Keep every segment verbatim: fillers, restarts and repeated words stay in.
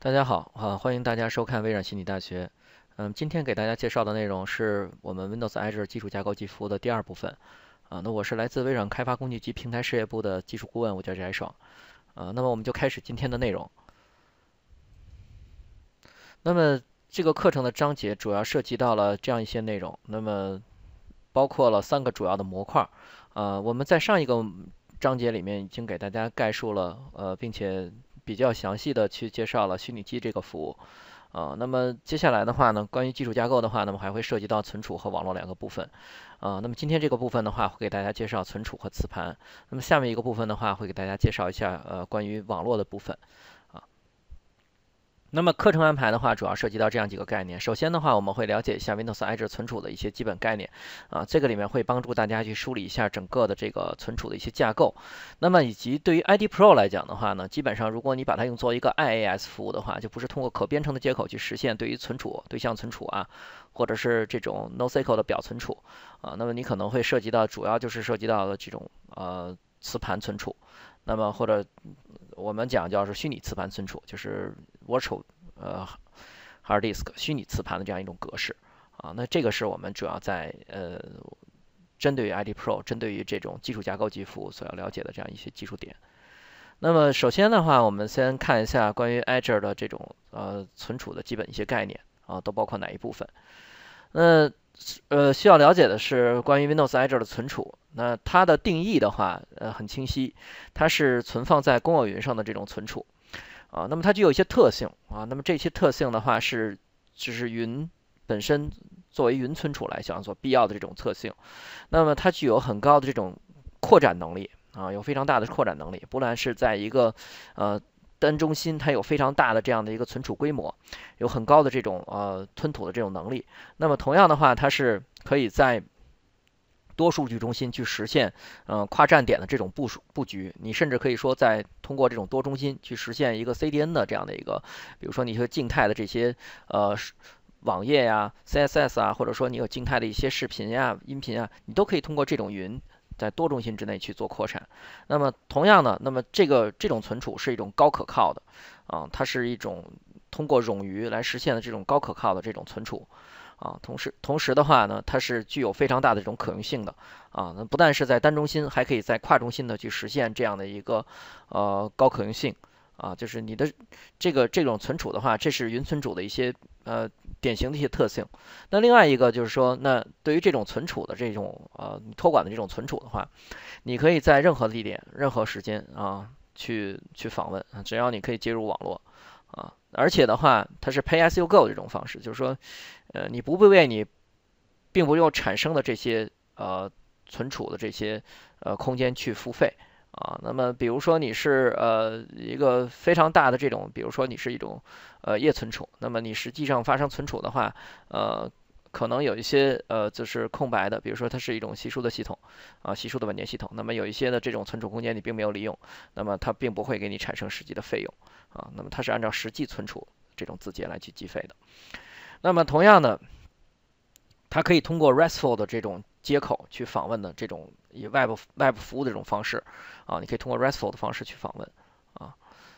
大家好，啊，欢迎大家收看微软心理大学。嗯，今天给大家介绍的内容是我们 Windows Azure 基础架构及服务的第二部分。啊，那我是来自微软开发工具及平台事业部的技术顾问，我叫翟爽。啊，那么我们就开始今天的内容。那么这个课程的章节主要涉及到了这样一些内容，那么包括了三个主要的模块。呃，我们在上一个章节里面已经给大家概述了，呃，并且比较详细的去介绍了虚拟机这个服务。啊，那么接下来的话呢，关于基础架构的话，那么还会涉及到存储和网络两个部分。啊，那么今天这个部分的话，会给大家介绍存储和磁盘。那么下面一个部分的话，会给大家介绍一下呃关于网络的部分。啊，那么课程安排的话，主要涉及到这样几个概念。首先的话，我们会了解一下 Windows Azure 存储的一些基本概念，啊，这个里面会帮助大家去梳理一下整个的这个存储的一些架构。那么以及对于 I D Pro 来讲的话呢，基本上如果你把它用作一个 I A S 服务的话，就不是通过可编程的接口去实现对于存储、对象存储啊，或者是这种 NoSQL 的表存储啊，那么你可能会涉及到主要就是涉及到了这种呃磁盘存储。那么或者我们讲叫是虚拟磁盘存储，就是 virtual 呃 hard disk 虚拟磁盘的这样一种格式啊。那这个是我们主要在呃针对于 I D Pro，针对于这种基础架构级服务所要了解的这样一些技术点。那么首先的话，我们先看一下关于 Azure 的这种呃存储的基本一些概念啊，都包括哪一部分。那呃需要了解的是关于 Windows Azure 的存储。那它的定义的话，呃很清晰，它是存放在公有云上的这种存储。啊，那么它具有一些特性啊，那么这些特性的话是就是云本身作为云存储来讲所必要的这种特性。那么它具有很高的这种扩展能力啊，有非常大的扩展能力，不论是在一个呃单中心，它有非常大的这样的一个存储规模，有很高的这种呃吞吐的这种能力。那么同样的话，它是可以在多数据中心去实现，呃，跨站点的这种部署布局。你甚至可以说，在通过这种多中心去实现一个 C D N 的这样的一个，比如说你说静态的这些呃网页呀、C S S 啊，或者说你有静态的一些视频呀、音频啊，你都可以通过这种云在多中心之内去做扩产。那么同样的，那么这个这种存储是一种高可靠的，啊，它是一种通过冗余来实现的这种高可靠的这种存储。啊，同时同时的话呢，它是具有非常大的这种可用性的啊，那不但是在单中心，还可以在跨中心的去实现这样的一个呃高可用性啊，就是你的这个这种存储的话，这是云存储的一些呃典型的一些特性。那另外一个就是说，那对于这种存储的这种呃托管的这种存储的话，你可以在任何地点、任何时间啊去去访问，只要你可以接入网络啊，而且的话，它是 Pay as you go 这种方式，就是说。呃，你不为你并不用产生的这些呃存储的这些呃空间去付费啊。那么比如说你是呃一个非常大的这种，比如说你是一种呃页存储，那么你实际上发生存储的话，呃可能有一些呃就是空白的，比如说它是一种稀疏的系统啊，稀疏的稳定系统。那么有一些的这种存储空间你并没有利用，那么它并不会给你产生实际的费用啊。那么它是按照实际存储这种字节来去计费的。那么同样的，它可以通过 RESTful 的这种接口去访问的这种以 Web Web 服务的这种方式啊，你可以通过 RESTful 的方式去访问啊。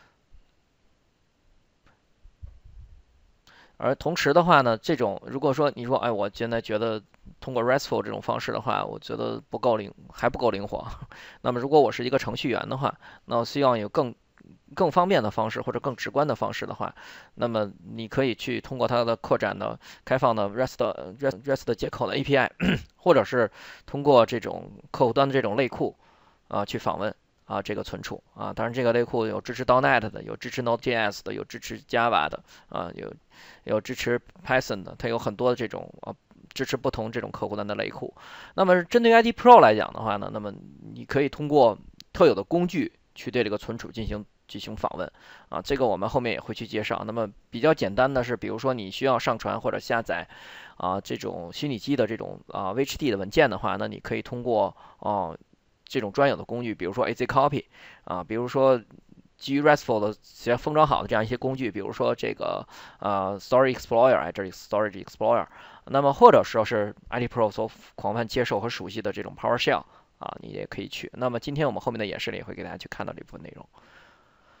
而同时的话呢，这种如果说你说，哎，我现在觉得通过 RESTful 这种方式的话，我觉得不够灵，还不够灵活。那么如果我是一个程序员的话，那我希望有更更方便的方式或者更直观的方式的话，那么你可以去通过它的扩展的、开放的 REST REST REST 接口的 A P I，或者是通过这种客户端的这种类库啊去访问啊这个存储啊。当然，这个类库有支持 .dot net 的，有支持 Node.js 的，有支持 Java 的啊，有有支持 Python 的，它有很多的这种啊。支持不同这种客户端的类库。那么针对 I D Pro 来讲的话呢，那么你可以通过特有的工具去对这个存储进行进行访问啊，这个我们后面也会去介绍。那么比较简单的是，比如说你需要上传或者下载啊这种虚拟机的这种啊 V H D 的文件的话，那你可以通过啊这种专有的工具，比如说 A Z Copy 啊，比如说基于 RESTful 的先封装好的这样一些工具，比如说这个呃 Storage Explorer，哎，这里 Storage Explorer，那么或者说是 I D Pro 所广泛接受和熟悉的这种 PowerShell。啊，你也可以去。那么今天我们后面的演示里也会给大家去看到这部分内容。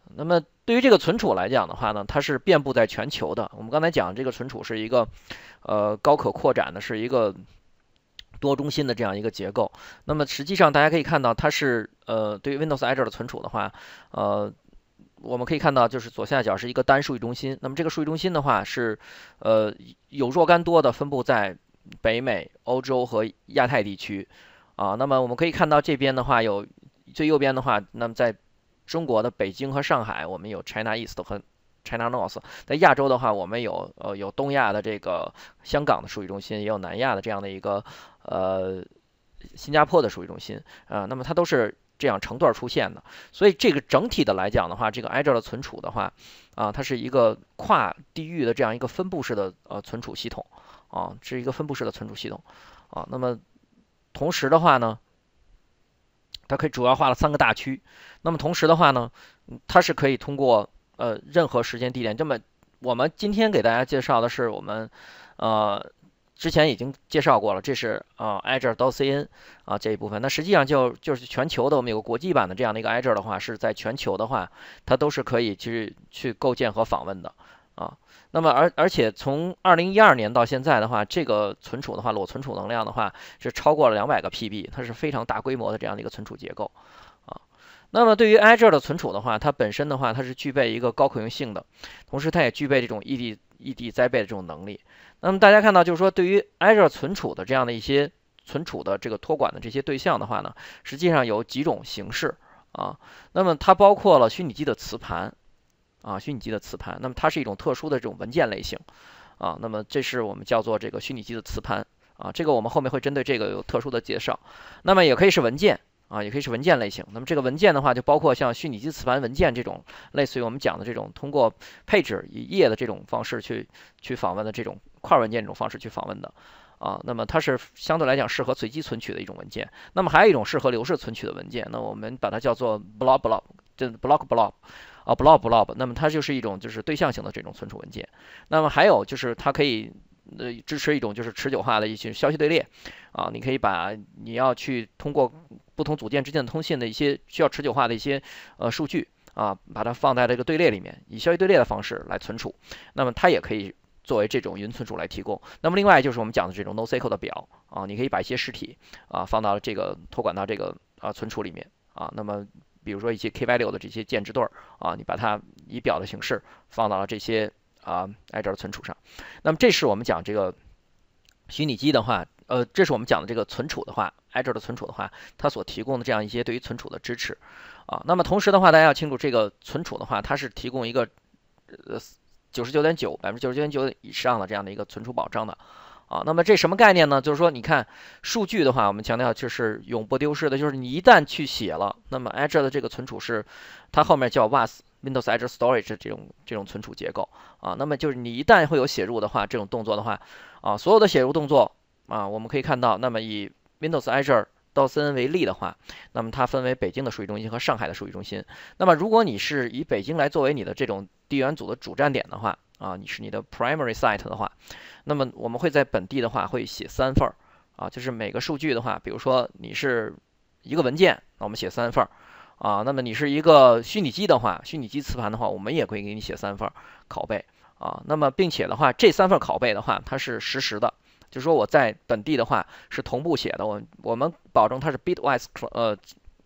那么对于这个存储来讲的话呢，它是遍布在全球的。我们刚才讲这个存储是一个呃高可扩展的，是一个多中心的这样一个结构。那么实际上大家可以看到，它是呃对于 Windows Azure 的存储的话，呃我们可以看到就是左下角是一个单数据中心。那么这个数据中心的话是呃有若干多的分布在北美、欧洲和亚太地区啊。那么我们可以看到这边的话有最右边的话，那么在中国的北京和上海，我们有 China East 和 China North。在亚洲的话，我们有呃有东亚的这个香港的数据中心，也有南亚的这样的一个呃新加坡的数据中心啊、呃。那么它都是这样成段出现的。所以这个整体的来讲的话，这个 Azure 的存储的话啊、呃，它是一个跨地域的这样一个分布式的呃存储系统啊，是一个分布式的存储系统啊。那么同时的话呢，它可以主要划了三个大区。那么同时的话呢，它是可以通过呃任何时间地点。这么我们今天给大家介绍的是我们呃之前已经介绍过了，这是啊、呃、Azure 到 C N 啊这一部分。那实际上就就是全球的，我们有个国际版的这样的一个 Azure 的话，是在全球的话，它都是可以去去构建和访问的啊。那么而而且从二零一二年到现在的话，这个存储的话，裸存储能量的话是超过了两百个 P B， 它是非常大规模的这样的一个存储结构啊。那么对于 Azure 的存储的话，它本身的话，它是具备一个高可用性的，同时它也具备这种异地异地栽培的这种能力。那么大家看到，就是说对于 Azure 存储的这样的一些存储的这个托管的这些对象的话呢，实际上有几种形式啊。那么它包括了虚拟机的磁盘啊，虚拟机的磁盘，那么它是一种特殊的这种文件类型啊。那么这是我们叫做这个虚拟机的磁盘啊，这个我们后面会针对这个有特殊的介绍。那么也可以是文件。啊，也可以是文件类型。那么这个文件的话，就包括像虚拟机磁盘文件这种，类似于我们讲的这种通过配置以页的这种方式去去访问的这种块文件这种方式去访问的啊。那么它是相对来讲适合随机存取的一种文件。那么还有一种适合流式存取的文件，那我们把它叫做 blob blob， 就 block blob 啊 blob blob。那么它就是一种就是对象型的这种存储文件。那么还有就是它可以。呃，支持一种就是持久化的一些消息队列，啊，你可以把你要去通过不同组件之间的通信的一些需要持久化的一些呃数据啊，把它放在这个队列里面，以消息队列的方式来存储。那么它也可以作为这种云存储来提供。那么另外就是我们讲的这种 NoSQL 的表啊，你可以把一些实体啊放到这个托管到这个啊存储里面啊。那么比如说一些 K value 的这些键值对啊，你把它以表的形式放到了这些。啊 ，Azure 的存储上。那么这是我们讲这个虚拟机的话，呃，这是我们讲的这个存储的话 ，Azure 的存储的话，它所提供的这样一些对于存储的支持啊。那么同时的话，大家要清楚，这个存储的话，它是提供一个呃九十九点九百分之九十九点九以上的这样的一个存储保障的。啊，那么这什么概念呢？就是说，你看数据的话，我们强调就是永不丢失的，就是你一旦去写了，那么 Azure 的这个存储是它后面叫 W A S Windows Azure Storage 这种这种存储结构啊。那么就是你一旦会有写入的话，这种动作的话啊，所有的写入动作啊，我们可以看到，那么以 Windows Azure 到 C N 为例的话，那么它分为北京的数据中心和上海的数据中心。那么如果你是以北京来作为你的这种地缘组的主站点的话，啊，你是你的 primary site 的话，那么我们会在本地的话会写三份儿啊，就是每个数据的话，比如说你是一个文件，那我们写三份儿啊。那么你是一个虚拟机的话，虚拟机磁盘的话，我们也会给你写三份儿拷贝啊。那么并且的话，这三份拷贝的话，它是实时的，就是说我在本地的话是同步写的，我我们保证它是 bitwise 呃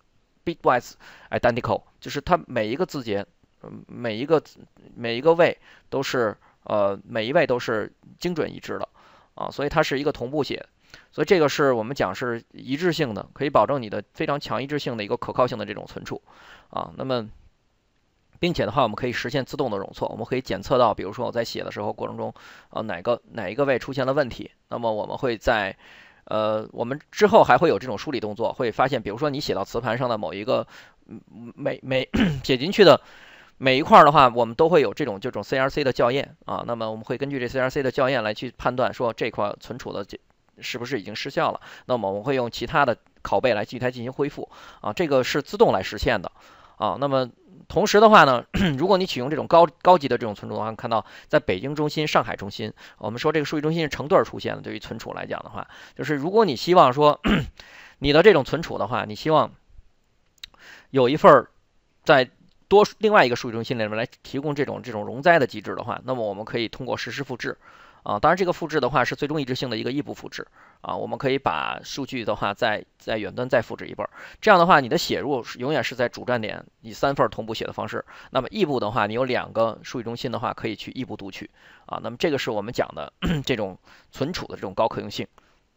bitwise identical， 就是它每一个字节。每一个每一个位都是呃每一位都是精准一致的啊，所以它是一个同步写，所以这个是我们讲是一致性的，可以保证你的非常强一致性的一个可靠性的这种存储啊。那么并且的话，我们可以实现自动的容错，我们可以检测到，比如说我在写的时候过程中，呃哪个哪一个位出现了问题，那么我们会在呃我们之后还会有这种梳理动作，会发现，比如说你写到磁盘上的某一个每每写进去的。每一块的话，我们都会有这种这种 C R C 的校验啊。那么我们会根据这 C R C 的校验来去判断说这块存储的是不是已经失效了。那么我们会用其他的拷贝来继续它进行恢复啊，这个是自动来实现的啊。那么同时的话呢，如果你启用这种高高级的这种存储的话，看到在北京中心、上海中心，我们说这个数据中心是成对出现的。对于存储来讲的话，就是如果你希望说你的这种存储的话，你希望有一份在多另外一个数据中心里面来提供这种这种容灾的机制的话，那么我们可以通过实时复制。啊，当然这个复制的话是最终一致性的一个异步复制啊，我们可以把数据的话在在远端再复制一份，这样的话你的写入永远是在主站点以三份同步写的方式，那么异步的话你有两个数据中心的话可以去异步读取啊，那么这个是我们讲的这种存储的这种高可用性。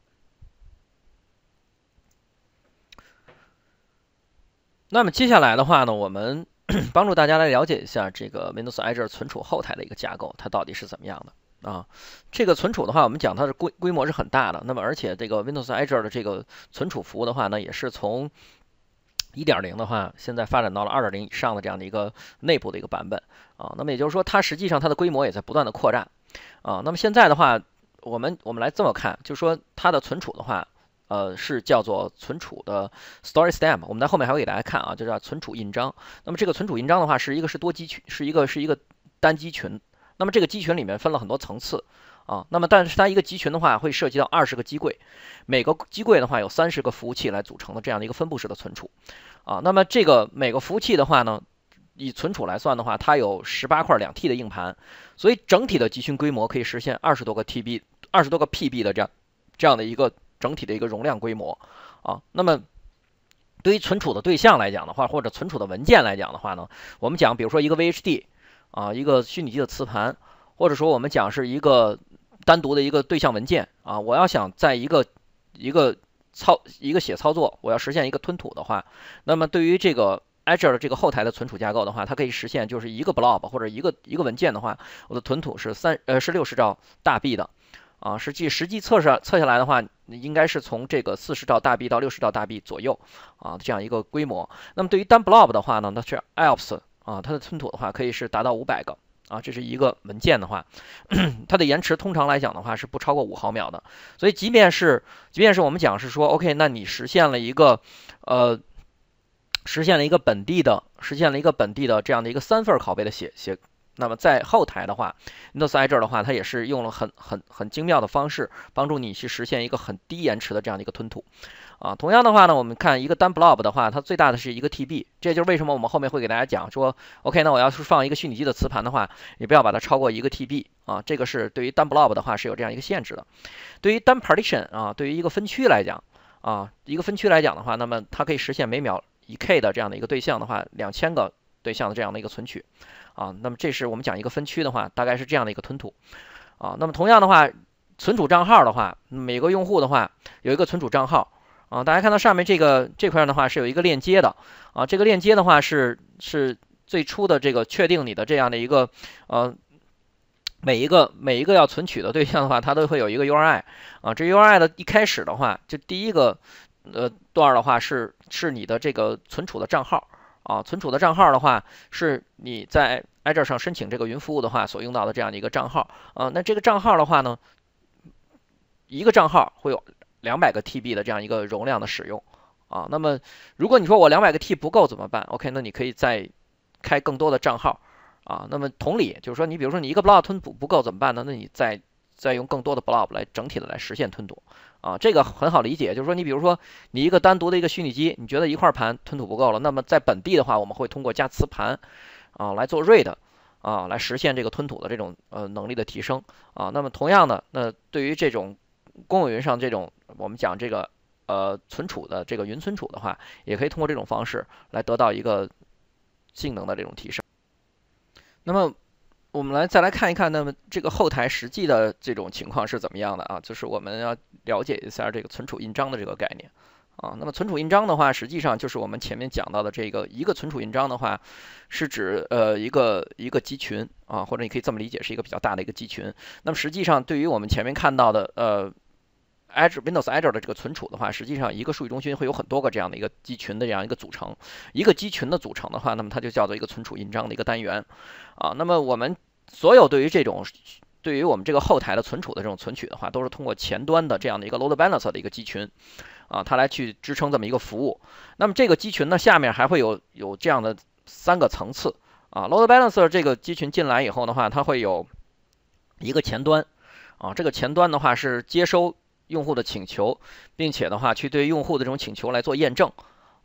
那么接下来的话呢，我们帮助大家来了解一下这个 Windows Azure 存储后台的一个架构，它到底是怎么样的。啊，这个存储的话，我们讲它的规规模是很大的。那么，而且这个 Windows Azure 的这个存储服务的话呢，也是从一点零的话，现在发展到了二点零以上的这样的一个内部的一个版本啊。那么也就是说，它实际上它的规模也在不断的扩展啊。那么现在的话，我们我们来这么看，就是说它的存储的话，呃，是叫做存储的 Storage Stamp。我们在后面还会给大家看啊，就叫存储印章。那么这个存储印章的话，是一个是多机群，是一个是一个单机群。那么这个机群里面分了很多层次啊，那么但是它一个集群的话会涉及到二十个机柜，每个机柜的话有三十个服务器来组成的这样的一个分布式的存储啊。那么这个每个服务器的话呢，以存储来算的话，它有十八块两 T 的硬盘，所以整体的集群规模可以实现二十多个 T B、二十多个 P B 的这样这样的一个整体的一个容量规模啊。那么对于存储的对象来讲的话，或者存储的文件来讲的话呢，我们讲比如说一个 V H D。啊，一个虚拟机的磁盘，或者说我们讲是一个单独的一个对象文件啊，我要想在一个一个操一个写操作，我要实现一个吞吐的话，那么对于这个 Azure 的这个后台的存储架构的话，它可以实现就是一个 blob 或者一个一个文件的话，我的吞吐是三呃是六十兆大 B 的啊，实际实际测试测下来的话，应该是从这个四十兆大 B 到六十兆大 B 左右啊这样一个规模。那么对于单 blob 的话呢，那是 E L P S。啊，它的存储的话可以是达到五百个啊，这是一个文件的话，它的延迟通常来讲的话是不超过五毫秒的，所以即便是即便是我们讲是说 OK， 那你实现了一个呃实现了一个本地的实现了一个本地的这样的一个三份拷贝的写写，那么在后台的话 ，Windows Azure 的话，它也是用了很很很精妙的方式帮助你去实现一个很低延迟的这样的一个吞吐。啊，同样的话呢，我们看一个单 blob 的话，它最大的是一个 T B， 这就是为什么我们后面会给大家讲说 ，OK， 那我要是放一个虚拟机的磁盘的话，你不要把它超过一个 T B 啊，这个是对于单 blob 的话是有这样一个限制的。对于单 partition 啊，对于一个分区来讲啊，一个分区来讲的话，那么它可以实现每秒一 K 的这样的一个对象的话，两千个对象的这样的一个存取啊，那么这是我们讲一个分区的话，大概是这样的一个吞吐啊。那么同样的话，存储账号的话，每个用户的话有一个存储账号。啊，大家看到上面这个这块的话是有一个链接的啊，这个链接的话是是最初的这个确定你的这样的一个呃每一个每一个要存取的对象的话，它都会有一个 U R I 啊，这 U R I 的一开始的话，就第一个呃段的话是是你的这个存储的账号啊，存储的账号的话是你在 Azure 上申请这个云服务的话所用到的这样的一个账号啊，那这个账号的话呢，一个账号会有两百个 T B 的这样一个容量的使用啊，那么如果你说我两百个 T 不够怎么办 ？OK， 那你可以再开更多的账号啊。那么同理，就是说你比如说你一个 blob 吞吐不够怎么办呢？那你再再用更多的 blob 来整体的来实现吞吐啊。这个很好理解，就是说你比如说你一个单独的一个虚拟机，你觉得一块盘吞吐不够了，那么在本地的话，我们会通过加磁盘啊来做 read 啊来实现这个吞吐的这种呃能力的提升啊。那么同样的，那对于这种公有云上这种我们讲这个呃存储的这个云存储的话，也可以通过这种方式来得到一个性能的这种提升。那么我们来再来看一看，那么这个后台实际的这种情况是怎么样的啊？就是我们要了解一下这个存储印章的这个概念啊。那么存储印章的话，实际上就是我们前面讲到的这个一个存储印章的话，是指呃一个一个集群啊，或者你可以这么理解，是一个比较大的一个集群。那么实际上对于我们前面看到的呃。Azure Windows Azure 的这个存储的话，实际上一个数据中心会有很多个这样的一个集群的这样一个组成，一个集群的组成的话，那么它就叫做一个存储印章的一个单元啊。那么我们所有对于这种对于我们这个后台的存储的这种存取的话，都是通过前端的这样的一个 load balancer 的一个集群啊，它来去支撑这么一个服务。那么这个集群呢，下面还会有有这样的三个层次啊。load balancer 这个集群进来以后的话，它会有一个前端啊，这个前端的话是接收用户的请求，并且的话去对用户的这种请求来做验证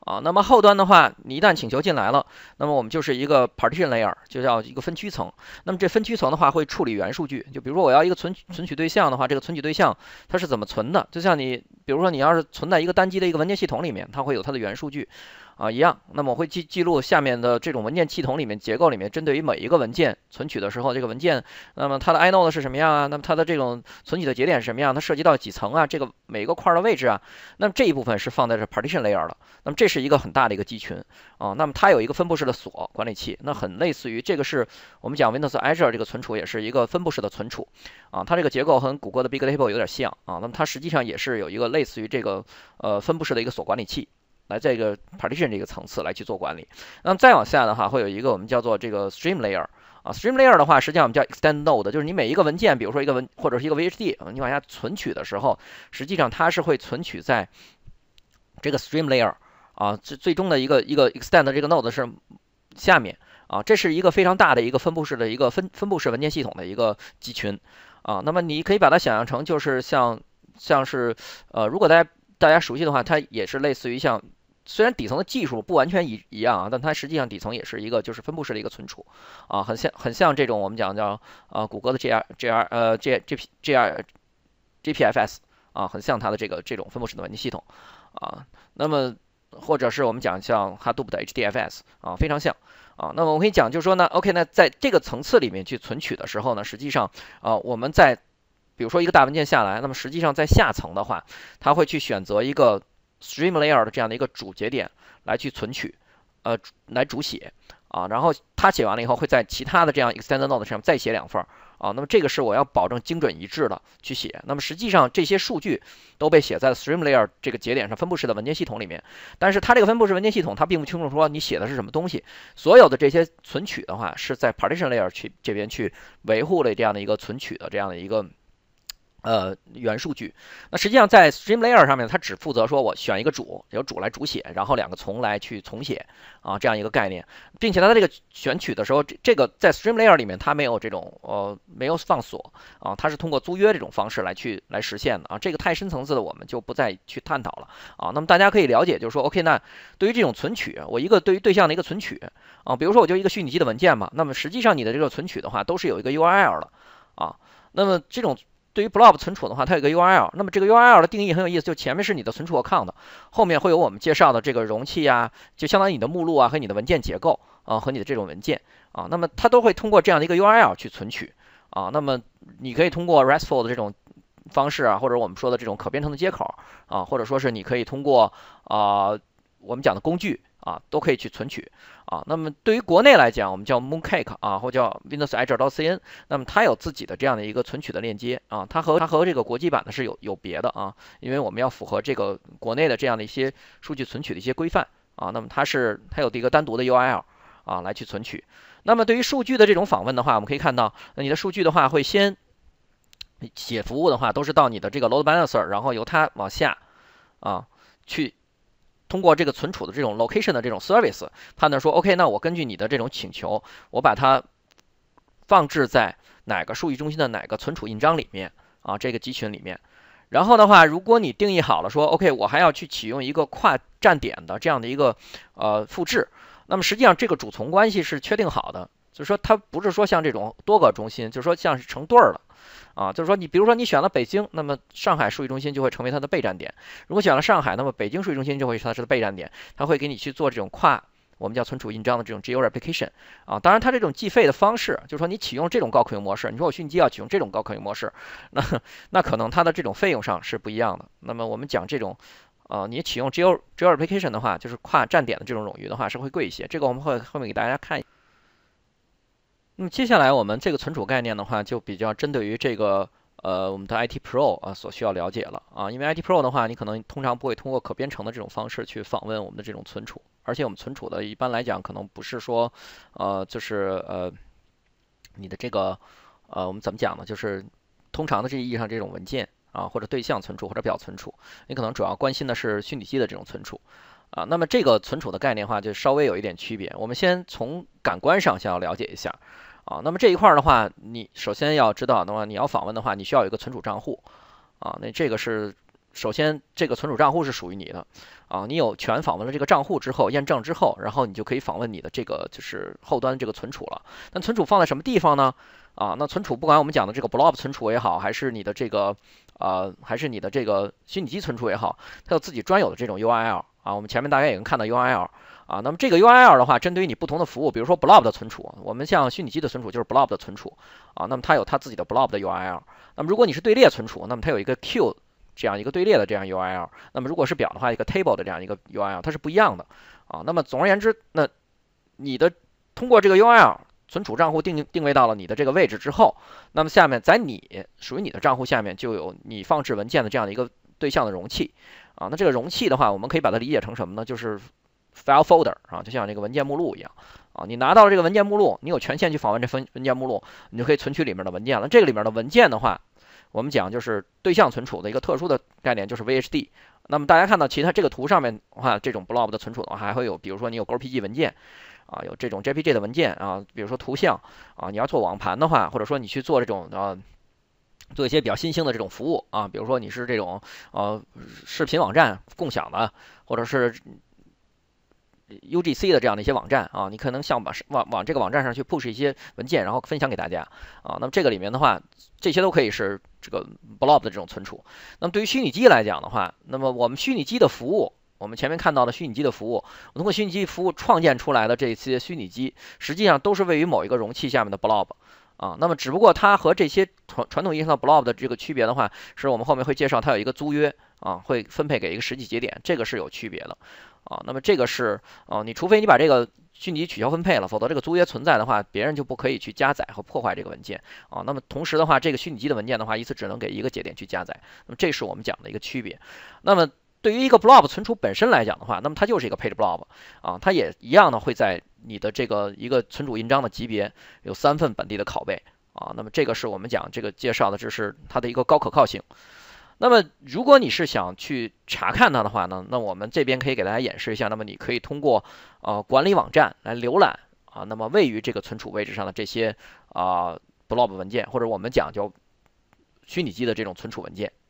啊。那么后端的话，你一旦请求进来了，那么我们就是一个 partition layer， 就叫一个分区层。那么这分区层的话会处理元数据，就比如说我要一个存存取对象的话，这个存取对象它是怎么存的？就像你比如说你要是存在一个单机的一个文件系统里面，它会有它的元数据。啊，一样。那么我会记记录下面的这种文件系统里面结构里面，针对于每一个文件存取的时候，这个文件，那么它的 inode 是什么样啊？那么它的这种存取的节点是什么样？它涉及到几层啊？这个每个块的位置啊？那么这一部分是放在这 partition layer 的。那么这是一个很大的一个集群啊。那么它有一个分布式的锁管理器，那很类似于这个是我们讲 Windows Azure 这个存储也是一个分布式的存储啊。它这个结构和谷歌的 Bigtable 有点像啊。那么它实际上也是有一个类似于这个呃分布式的一个锁管理器。来这个 partition 这个层次来去做管理。那么再往下的话，会有一个我们叫做这个 stream layer 啊 ，stream layer 的话，实际上我们叫 extend node， 就是你每一个文件，比如说一个文或者是一个 V H D， 你往下存取的时候，实际上它是会存取在这个 stream layer 啊，最最终的一个一个 extend 的这个 node 是下面啊，这是一个非常大的一个分布式的一个分分布式文件系统的一个集群啊。那么你可以把它想象成就是像像是呃，如果大家大家熟悉的话，它也是类似于像。虽然底层的技术不完全一一样啊，但它实际上底层也是一个就是分布式的一个存储啊，很像很像这种我们讲叫呃谷歌的 G R G R 呃 G G P G R G P F S 啊，很像它的这个这种分布式的文件系统啊。那么或者是我们讲像 Hadoop 的 H D F S 啊，非常像啊。那么我可以讲就是说呢 ，OK， 那在这个层次里面去存取的时候呢，实际上啊我们在比如说一个大文件下来，那么实际上在下层的话，它会去选择一个stream layer 的这样的一个主节点来去存取，呃，来主写啊，然后它写完了以后，会在其他的这样 extended node 上再写两份啊。那么这个是我要保证精准一致的去写。那么实际上这些数据都被写在 stream layer 这个节点上分布式的文件系统里面，但是它这个分布式文件系统它并不清楚说你写的是什么东西，所有的这些存取的话是在 partition layer 去这边去维护了这样的一个存取的这样的一个。呃，元数据，那实际上在 stream layer 上面，它只负责说我选一个主，由主来主写，然后两个从来去重写啊，这样一个概念，并且它在这个选取的时候，这这个在 stream layer 里面它没有这种呃没有放锁啊，它是通过租约这种方式来去来实现的啊，这个太深层次的我们就不再去探讨了啊。那么大家可以了解，就是说 OK， 那对于这种存取，我一个对于对象的一个存取啊，比如说我就一个虚拟机的文件嘛，那么实际上你的这个存取的话都是有一个 U R L 的啊，那么这种。对于 blob 存储的话，它有个 U R L， 那么这个 U R L 的定义很有意思，就前面是你的存储 account， 后面会有我们介绍的这个容器啊，就相当于你的目录啊和你的文件结构啊和你的这种文件啊，那么它都会通过这样的一个 U R L 去存取啊，那么你可以通过 RESTful 的这种方式啊，或者我们说的这种可编程的接口啊，或者说是你可以通过啊我们讲的工具啊都可以去存取。啊，那么对于国内来讲，我们叫 Mooncake 啊，或叫 Windows Azure.cn， 那么它有自己的这样的一个存取的链接啊，它和它和这个国际版的是有有别的啊，因为我们要符合这个国内的这样的一些数据存取的一些规范啊，那么它是它有一个单独的 U R L 啊来去存取。那么对于数据的这种访问的话，我们可以看到，那你的数据的话会先写服务的话都是到你的这个 load balancer， 然后由它往下啊去。通过这个存储的这种 location 的这种 service 判断说 ，OK， 那我根据你的这种请求，我把它放置在哪个数据中心的哪个存储印章里面啊，这个集群里面。然后的话，如果你定义好了说 ，OK， 我还要去启用一个跨站点的这样的一个呃复制，那么实际上这个主从关系是确定好的，就是说它不是说像这种多个中心，就是说像是成对儿了。啊，就是说你比如说你选了北京，那么上海数据中心就会成为它的备战点；如果选了上海，那么北京数据中心就会是它的备战点。它会给你去做这种跨我们叫存储印章的这种 geo replication 啊。当然，它这种计费的方式，就是说你启用这种高可用模式，你说我虚拟机要启用这种高可用模式，那那可能它的这种费用上是不一样的。那么我们讲这种。呃，你启用 geo geo replication 的话，就是跨站点的这种冗余的话是会贵一些。这个我们会后面给大家看。那么接下来我们这个存储概念的话，就比较针对于这个呃我们的 I T Pro 啊所需要了解了啊，因为 I T Pro 的话，你可能通常不会通过可编程的这种方式去访问我们的这种存储，而且我们存储的一般来讲可能不是说呃就是呃你的这个呃我们怎么讲呢？就是通常的这意义上这种文件啊或者对象存储或者表存储，你可能主要关心的是虚拟机的这种存储。啊，那么这个存储的概念的话，就稍微有一点区别。我们先从感官上先要了解一下，啊，那么这一块的话，你首先要知道的话，你要访问的话，你需要有一个存储账户，啊，那这个是首先这个存储账户是属于你的啊，你有权访问了这个账户之后，验证之后，然后你就可以访问你的这个就是后端这个存储了。那存储放在什么地方呢？啊，那存储不管我们讲的这个 blob 存储也好，还是你的这个呃，还是你的这个虚拟机存储也好，它有自己专有的这种 U I L 啊。我们前面大家也能看到 U I L 啊。那么这个 U I L 的话，针对于你不同的服务，比如说 blob 的存储，我们像虚拟机的存储就是 blob 的存储啊。那么它有它自己的 blob 的 U I L。那么如果你是队列存储，那么它有一个 Q 这样一个队列的这样 U I L。那么如果是表的话，一个 table 的这样一个 U I L， 它是不一样的啊。那么总而言之，那你的通过这个 U I L。存储账户定定位到了你的这个位置之后，那么下面在你属于你的账户下面就有你放置文件的这样的一个对象的容器啊。那这个容器的话，我们可以把它理解成什么呢？就是 file folder 啊，就像这个文件目录一样啊。你拿到了这个文件目录，你有权限去访问这份文件目录，你就可以存取里面的文件了。这个里面的文件的话，我们讲就是对象存储的一个特殊的概念，就是 V H D。那么大家看到其他这个图上面的话，这种 blob 的存储的话，还会有比如说你有 G P G 文件。啊，有这种 J P G 的文件啊，比如说图像啊，你要做网盘的话，或者说你去做这种呃，做一些比较新兴的这种服务啊，比如说你是这种呃视频网站共享的，或者是 U G C 的这样的一些网站啊，你可能想往往往这个网站上去 push 一些文件，然后分享给大家啊。那么这个里面的话，这些都可以是这个 blob 的这种存储。那么对于虚拟机来讲的话，那么我们虚拟机的服务。我们前面看到的虚拟机的服务，我通过虚拟机服务创建出来的这些虚拟机，实际上都是位于某一个容器下面的 blob 啊。那么只不过它和这些传传统意义上的 blob 的这个区别的话，是我们后面会介绍，它有一个租约啊，会分配给一个实际节点，这个是有区别的啊。那么这个是啊，你除非你把这个虚拟机取消分配了，否则这个租约存在的话，别人就不可以去加载和破坏这个文件啊。那么同时的话，这个虚拟机的文件的话，一次只能给一个节点去加载，那么这是我们讲的一个区别。那么对于一个 blob 存储本身来讲的话，那么它就是一个 page blob 啊，它也一样的会在你的这个一个存储印章的级别有三份本地的拷贝啊。那么这个是我们讲这个介绍的，这是它的一个高可靠性。那么如果你是想去查看它的话呢，那我们这边可以给大家演示一下。那么你可以通过呃管理网站来浏览啊，那么位于这个存储位置上的这些啊 blob 文件，或者我们讲叫虚拟机的这种存储文件。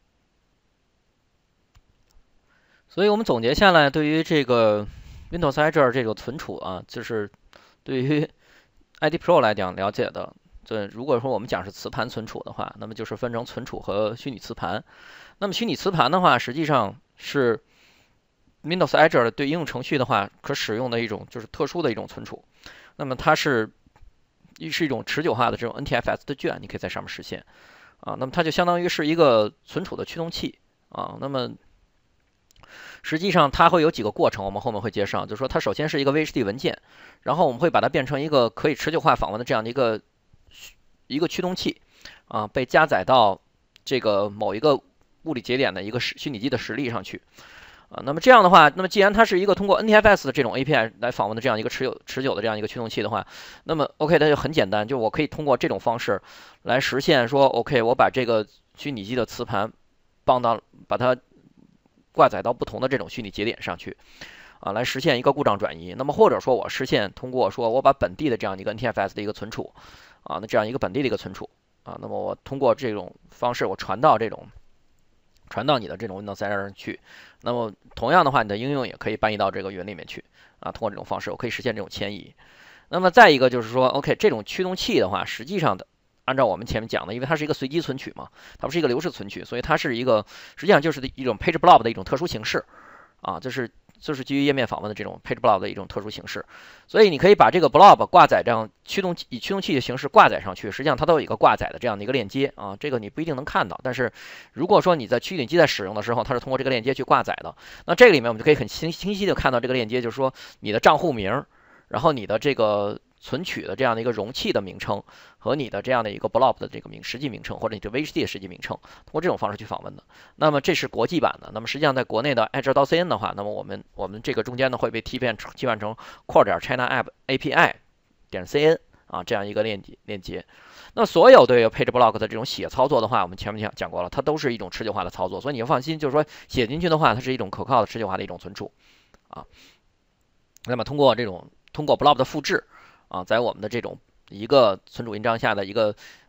所以我们总结下来，对于这个 Windows Azure 这个存储啊，就是对于 I D Pro 来讲了解的。这如果说我们讲是磁盘存储的话，那么就是分成存储和虚拟磁盘。那么虚拟磁盘的话，实际上是 Windows Azure 对应用程序的话可使用的一种就是特殊的一种存储。那么它是是一种持久化的这种 N T F S 的卷，你可以在上面实现啊。那么它就相当于是一个存储的驱动器啊。那么实际上它会有几个过程，我们后面会介绍。就是说，它首先是一个 V H D 文件，然后我们会把它变成一个可以持久化访问的这样的一个一个驱动器啊，被加载到这个某一个物理节点的一个虚拟机的实例上去啊。那么这样的话，那么既然它是一个通过 N T F S 的这种 A P I 来访问的这样一个持有持久的这样一个驱动器的话，那么 OK 它就很简单，就我可以通过这种方式来实现说 OK 我把这个虚拟机的磁盘放到把它挂载到不同的这种虚拟节点上去，啊，来实现一个故障转移。那么或者说我实现通过说我把本地的这样一个 N T F S 的一个存储，啊，那这样一个本地的一个存储，啊，那么我通过这种方式我传到这种传到你的这种 Windows Azure 上去。那么同样的话，你的应用也可以搬移到这个云里面去，啊，通过这种方式我可以实现这种迁移。那么再一个就是说 ，OK 这种驱动器的话，实际上的。按照我们前面讲的，因为它是一个随机存取嘛，它不是一个流式存取，所以它是一个实际上就是一种 page blob 的一种特殊形式啊，这是就是基于页面访问的这种 page blob 的一种特殊形式。所以你可以把这个 blob 挂载这样驱动以驱动器的形式挂载上去，实际上它都有一个挂载的这样的一个链接啊，这个你不一定能看到，但是如果说你在虚拟机在使用的时候，它是通过这个链接去挂载的，那这个里面我们就可以很清清晰的看到这个链接，就是说你的账户名，然后你的这个存取的这样的一个容器的名称和你的这样的一个 blob 的这个名实际名称，或者你的 V H D 的实际名称，通过这种方式去访问的。那么这是国际版的。那么实际上在国内的 Azure 到 C N 的话，那么我们我们这个中间呢会被替变替换成 core 点 China App A P I 点 C N 啊这样一个链接链接。那所有对 page block 的这种写操作的话，我们前面讲讲过了，它都是一种持久化的操作，所以你要放心，就是说写进去的话，它是一种可靠的持久化的一种存储啊。那么通过这种通过 blob 的复制。啊，在我们的这种一个存储印章下的一个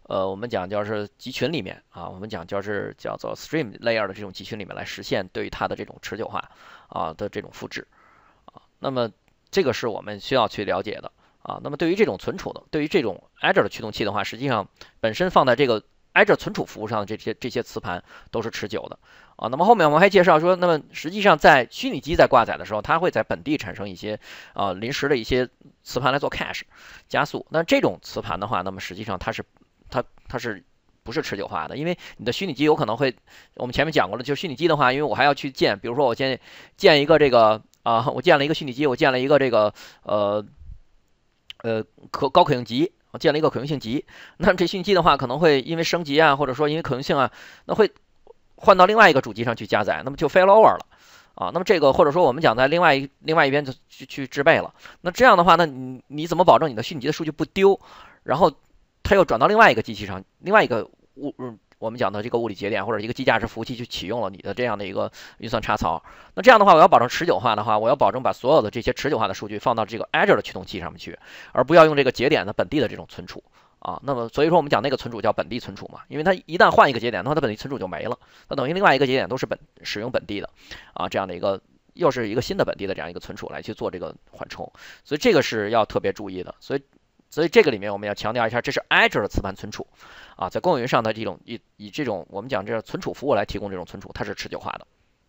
呃，我们讲叫是集群里面啊，我们讲叫是叫做 stream layer 的这种集群里面来实现对于它的这种持久化啊的这种复制啊。那么这个是我们需要去了解的啊。那么对于这种存储的，对于这种 Azure 的驱动器的话，实际上本身放在这个 Azure 存储服务上的这些这些磁盘都是持久的啊。那么后面我们还介绍说，那么实际上在虚拟机在挂载的时候，它会在本地产生一些啊临时的一些磁盘来做 cache 加速。那这种磁盘的话，那么实际上它是它它是不是持久化的？因为你的虚拟机有可能会，我们前面讲过了，就虚拟机的话，因为我还要去建，比如说我建建一个这个啊，我建了一个虚拟机，我建了一个这个呃呃可高可用级，我建了一个可用性级，那么这虚拟机的话可能会因为升级啊，或者说因为可用性啊，那会换到另外一个主机上去加载，那么就 failover 了。啊，那么这个或者说我们讲在另外一另外一边就去去制备了，那这样的话，那你你怎么保证你的虚拟机的数据不丢？然后它又转到另外一个机器上，另外一个物，嗯，我们讲的这个物理节点或者一个机架式服务器去启用了你的这样的一个运算插槽。那这样的话，我要保证持久化的话，我要保证把所有的这些持久化的数据放到这个 Azure 的驱动器上面去，而不要用这个节点的本地的这种存储。啊，那么所以说我们讲那个存储叫本地存储嘛，因为它一旦换一个节点的话，它本地存储就没了，它等于另外一个节点都是本使用本地的，啊，这样的一个又是一个新的本地的这样一个存储来去做这个缓冲，所以这个是要特别注意的。所以所以这个里面我们要强调一下，这是 Azure 的磁盘存储，啊，在公有云上的这种以以这种我们讲这存储服务来提供这种存储，它是持久化的。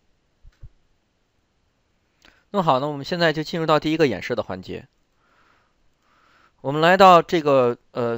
那么好，那我们现在就进入到第一个演示的环节，我们来到这个呃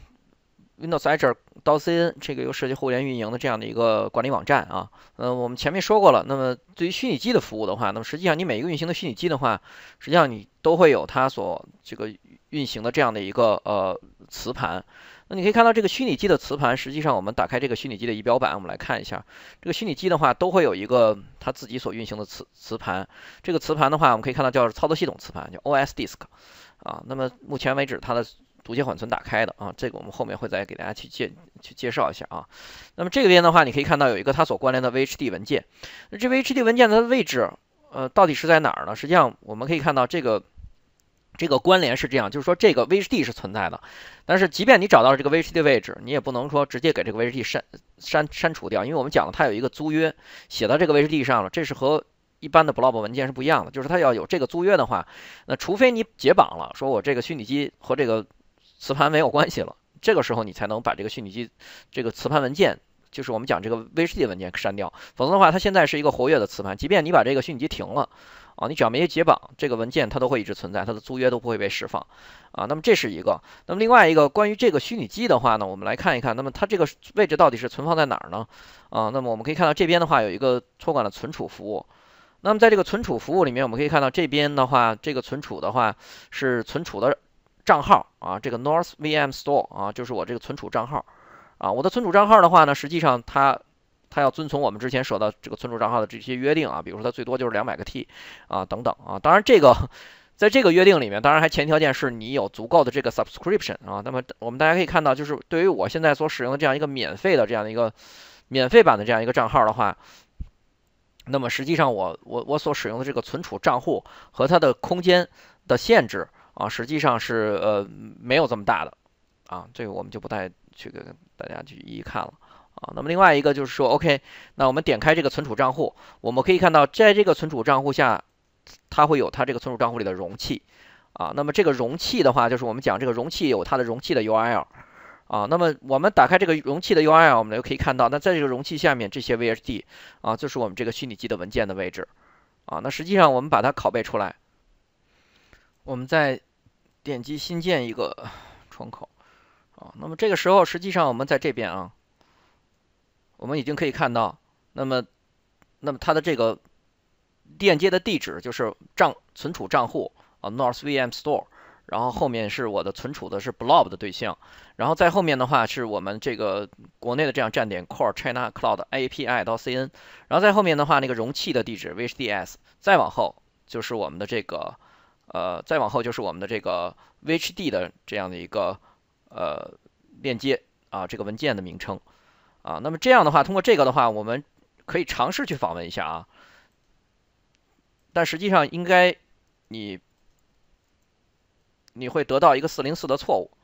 Windows Azure 到 C N 这个由涉及互联运营的这样的一个管理网站啊，呃，我们前面说过了。那么对于虚拟机的服务的话，那么实际上你每一个运行的虚拟机的话，实际上你都会有它所这个运行的这样的一个呃磁盘。那你可以看到这个虚拟机的磁盘，实际上我们打开这个虚拟机的仪表板，我们来看一下，这个虚拟机的话都会有一个它自己所运行的磁磁盘。这个磁盘的话，我们可以看到叫操作系统磁盘，叫 O S Disk 啊。那么目前为止它的读写缓存打开的啊，这个我们后面会再给大家去介去介绍一下啊。那么这边的话，你可以看到有一个它所关联的 V H D 文件，那这 V H D 文件的位置，呃，到底是在哪儿呢？实际上我们可以看到这个这个关联是这样，就是说这个 V H D 是存在的，但是即便你找到了这个 V H D 位置，你也不能说直接给这个 V H D 删删删除掉，因为我们讲了它有一个租约写到这个 V H D 上了，这是和一般的 blob 文件是不一样的，就是它要有这个租约的话，那除非你解绑了，说我这个虚拟机和这个磁盘没有关系了，这个时候你才能把这个虚拟机这个磁盘文件，就是我们讲这个 V H D 文件删掉，否则的话，它现在是一个活跃的磁盘，即便你把这个虚拟机停了，啊，你只要没解绑，这个文件它都会一直存在，它的租约都不会被释放，啊，那么这是一个。那么另外一个关于这个虚拟机的话呢，我们来看一看，那么它这个位置到底是存放在哪儿呢？啊，那么我们可以看到这边的话有一个托管的存储服务。那么在这个存储服务里面，我们可以看到这边的话，这个存储的话是存储的账号啊，这个 North V M Store 啊，就是我这个存储账号啊。我的存储账号的话呢，实际上它它要遵从我们之前说的这个存储账号的这些约定啊，比如说它最多就是两百个 T 啊等等啊。当然这个在这个约定里面，当然还前提条件是你有足够的这个 subscription 啊。那么我们大家可以看到，就是对于我现在所使用的这样一个免费的这样的一个免费版的这样一个账号的话，那么实际上我我我所使用的这个存储账户和它的空间的限制啊，实际上是呃没有这么大的啊，这个我们就不再去跟大家去一一看了啊。那么另外一个就是说 ，OK，那我们点开这个存储账户，我们可以看到在这个存储账户下，它会有它这个存储账户里的容器啊。那么这个容器的话，就是我们讲这个容器有它的容器的 U R L。啊，那么我们打开这个容器的 U R L， 我们就可以看到，那在这个容器下面这些 V H D 啊，就是我们这个虚拟机的文件的位置啊。那实际上我们把它拷贝出来，我们再点击新建一个窗口啊。那么这个时候，实际上我们在这边啊，我们已经可以看到，那么那么它的这个链接的地址就是账存储账户啊 ，North V M Store。然后后面是我的存储的是 blob 的对象，然后在后面的话是我们这个国内的这样站点 Core China Cloud A P I 到 C N， 然后在后面的话那个容器的地址 V H D S， 再往后就是我们的这个呃，再往后就是我们的这个 V H D 的这样的一个呃链接啊，这个文件的名称啊。那么这样的话，通过这个的话，我们可以尝试去访问一下啊，但实际上应该你。你会得到一个四零四的错误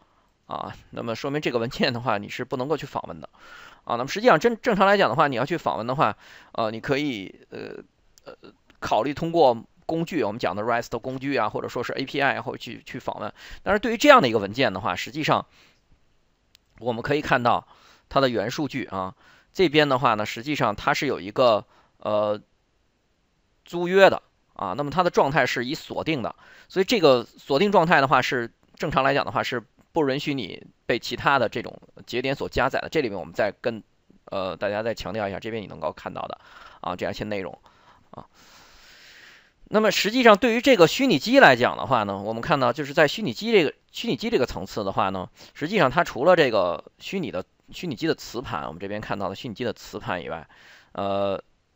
啊，那么说明这个文件的话你是不能够去访问的啊。那么实际上真正常来讲的话，你要去访问的话，呃，你可以呃呃考虑通过工具，我们讲的 REST 工具啊，或者说是 A P I 或者去去访问。但是对于这样的一个文件的话，实际上我们可以看到它的原数据啊，这边的话呢，实际上它是有一个呃租约的啊，那么它的状态是以锁定的，所以这个锁定状态的话是正常来讲的话是不允许你被其他的这种节点所加载的。这里面我们再跟呃大家再强调一下，这边你能够看到的啊这样一些内容啊。那么实际上对于这个虚拟机来讲的话呢，我们看到就是在虚拟机这个虚拟机这个层次的话呢，实际上它除了这个虚拟的虚拟机的磁盘，我们这边看到的虚拟机的磁盘以外，呃，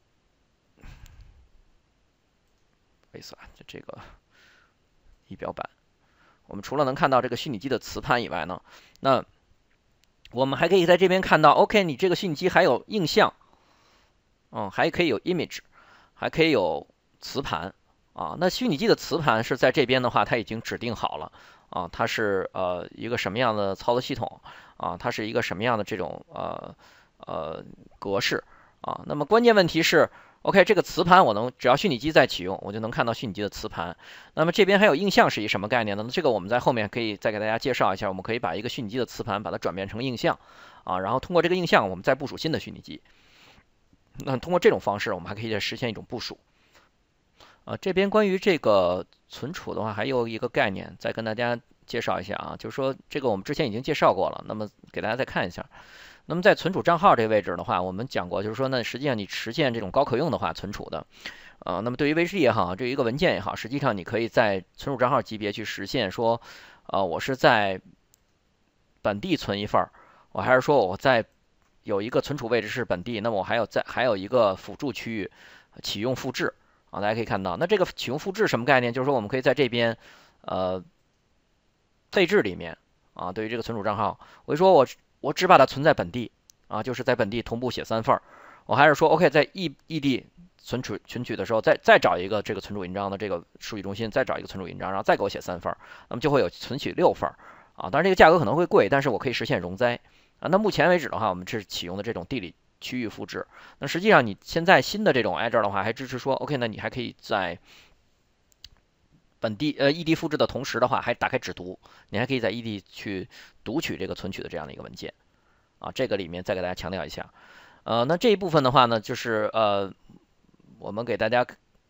不好意思啊，就这个仪表板，我们除了能看到这个虚拟机的磁盘以外呢，那我们还可以在这边看到 ，OK， 你这个虚拟机还有映像，嗯，还可以有 image， 还可以有磁盘。啊，那虚拟机的磁盘是在这边的话，它已经指定好了啊，它是呃一个什么样的操作系统啊，它是一个什么样的这种呃呃格式啊。那么关键问题是 ，OK， 这个磁盘我能只要虚拟机在启用，我就能看到虚拟机的磁盘。那么这边还有映像是一什么概念呢？这个我们在后面可以再给大家介绍一下。我们可以把一个虚拟机的磁盘把它转变成映像啊，然后通过这个映像，我们再部署新的虚拟机。那通过这种方式，我们还可以实现一种部署。啊，这边关于这个存储的话，还有一个概念，再跟大家介绍一下啊，就是说这个我们之前已经介绍过了，那么给大家再看一下。那么在存储账号这个位置的话，我们讲过，就是说呢，实际上你实现这种高可用的话存储的，呃，那么对于 V H D 也好，对于一个文件也好，实际上你可以在存储账号级别去实现说，呃，我是在本地存一份儿，我还是说我在有一个存储位置是本地，那么我还有在还有一个辅助区域启用复制。啊，大家可以看到，那这个启用复制什么概念？就是说我们可以在这边，呃，废置里面啊，对于这个存储账号，我就说我我只把它存在本地啊，就是在本地同步写三份儿。我还是说 OK，在异异地存储存取的时候，再再找一个这个存储印章的这个数据中心，再找一个存储印章，然后再给我写三份儿，那么就会有存取六份儿啊。当然这个价格可能会贵，但是我可以实现容灾啊。那目前为止的话，我们是启用的这种地理区域复制。那实际上你现在新的这种 Azure 的话，还支持说 OK，那你还可以在本地呃异地复制的同时的话，还打开只读，你还可以在异地去读取这个存取的这样的一个文件啊。这个里面再给大家强调一下，呃，那这一部分的话呢，就是呃我们给大家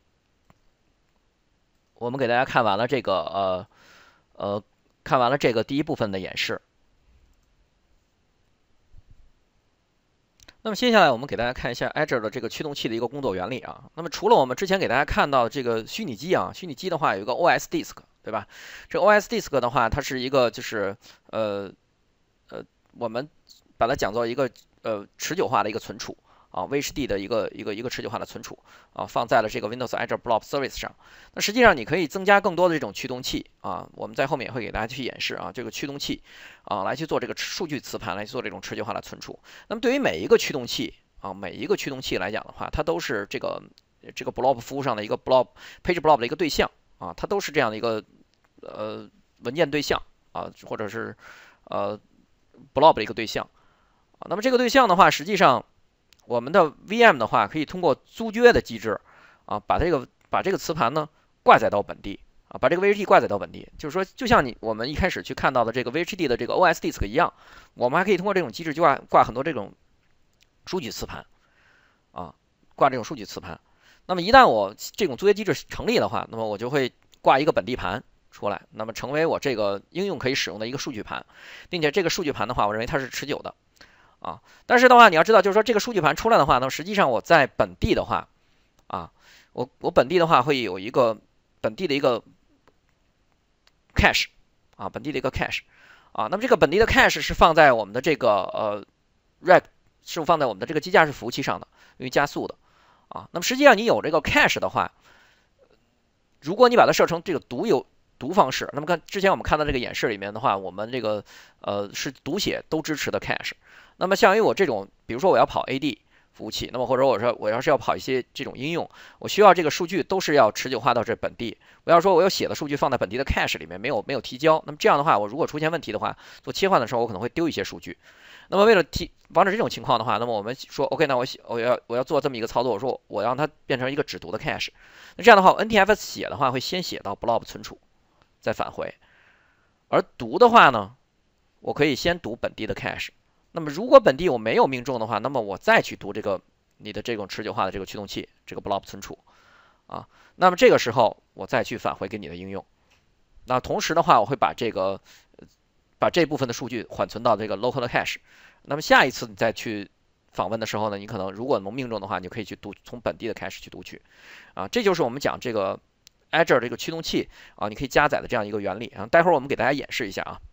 我们给大家看完了这个呃呃看完了这个第一部分的演示。那么接下来我们给大家看一下 Azure 的这个驱动器的一个工作原理啊。那么除了我们之前给大家看到这个虚拟机啊，虚拟机的话有一个 O S Disk， 对吧？这个 O S Disk 的话，它是一个就是呃呃我们把它讲作一个呃持久化的一个存储啊 ，V H D 的一个一个一个持久化的存储啊，放在了这个 Windows Azure Blob Service 上。那实际上你可以增加更多的这种驱动器啊，我们在后面也会给大家去演示啊，这个驱动器啊来去做这个数据磁盘，来去做这种持久化的存储。那么对于每一个驱动器啊，每一个驱动器来讲的话，它都是这个这个 Blob 服务上的一个 Blob Page Blob 的一个对象啊，它都是这样的一个呃文件对象啊，或者是呃 Blob 的一个对象啊。那么这个对象的话，实际上我们的 V M 的话，可以通过租约的机制啊，把这个把这个磁盘呢挂载到本地啊，把这个 V H D 挂载到本地，就是说，就像你我们一开始去看到的这个 V H D 的这个 O S Disk 一样，我们还可以通过这种机制就挂挂很多这种数据磁盘啊，挂这种数据磁盘。那么一旦我这种租约机制成立的话，那么我就会挂一个本地盘出来，那么成为我这个应用可以使用的一个数据盘，并且这个数据盘的话，我认为它是持久的。啊，但是的话，你要知道，就是说这个数据盘出来的话，那么实际上我在本地的话，啊，我我本地的话会有一个本地的一个 cache， 啊，本地的一个 cache， 啊，那么这个本地的 cache 是放在我们的这个呃 rack 是放在我们的这个机架式服务器上的，用于加速的，啊，那么实际上你有这个 cache 的话，如果你把它设成这个独有读方式，那么看之前我们看到这个演示里面的话，我们这个呃是读写都支持的 cache。那么像于我这种，比如说我要跑 A D， 服务器。那么或者我说我要是要跑一些这种应用，我需要这个数据都是要持久化到这本地。我要说我有写的数据放在本地的 cache 里面，没有没有提交，那么这样的话，我如果出现问题的话，做切换的时候我可能会丢一些数据。那么为了提防止这种情况的话，那么我们说 OK，那我我要我要做这么一个操作，我说我让它变成一个只读的 cache。那这样的话 ，N T F S 写的话会先写到 blob 存储，再返回。而读的话呢，我可以先读本地的 cache。那么如果本地我没有命中的话，那么我再去读这个你的这种持久化的这个驱动器，这个 blob 存储啊。那么这个时候我再去返回给你的应用。那同时的话，我会把这个把这部分的数据缓存到这个 local 的 cache。那么下一次你再去访问的时候呢，你可能如果能命中的话，你就可以去读从本地的 cache 去读取啊。这就是我们讲这个 Azure 这个驱动器啊，你可以加载的这样一个原理啊。待会儿我们给大家演示一下啊。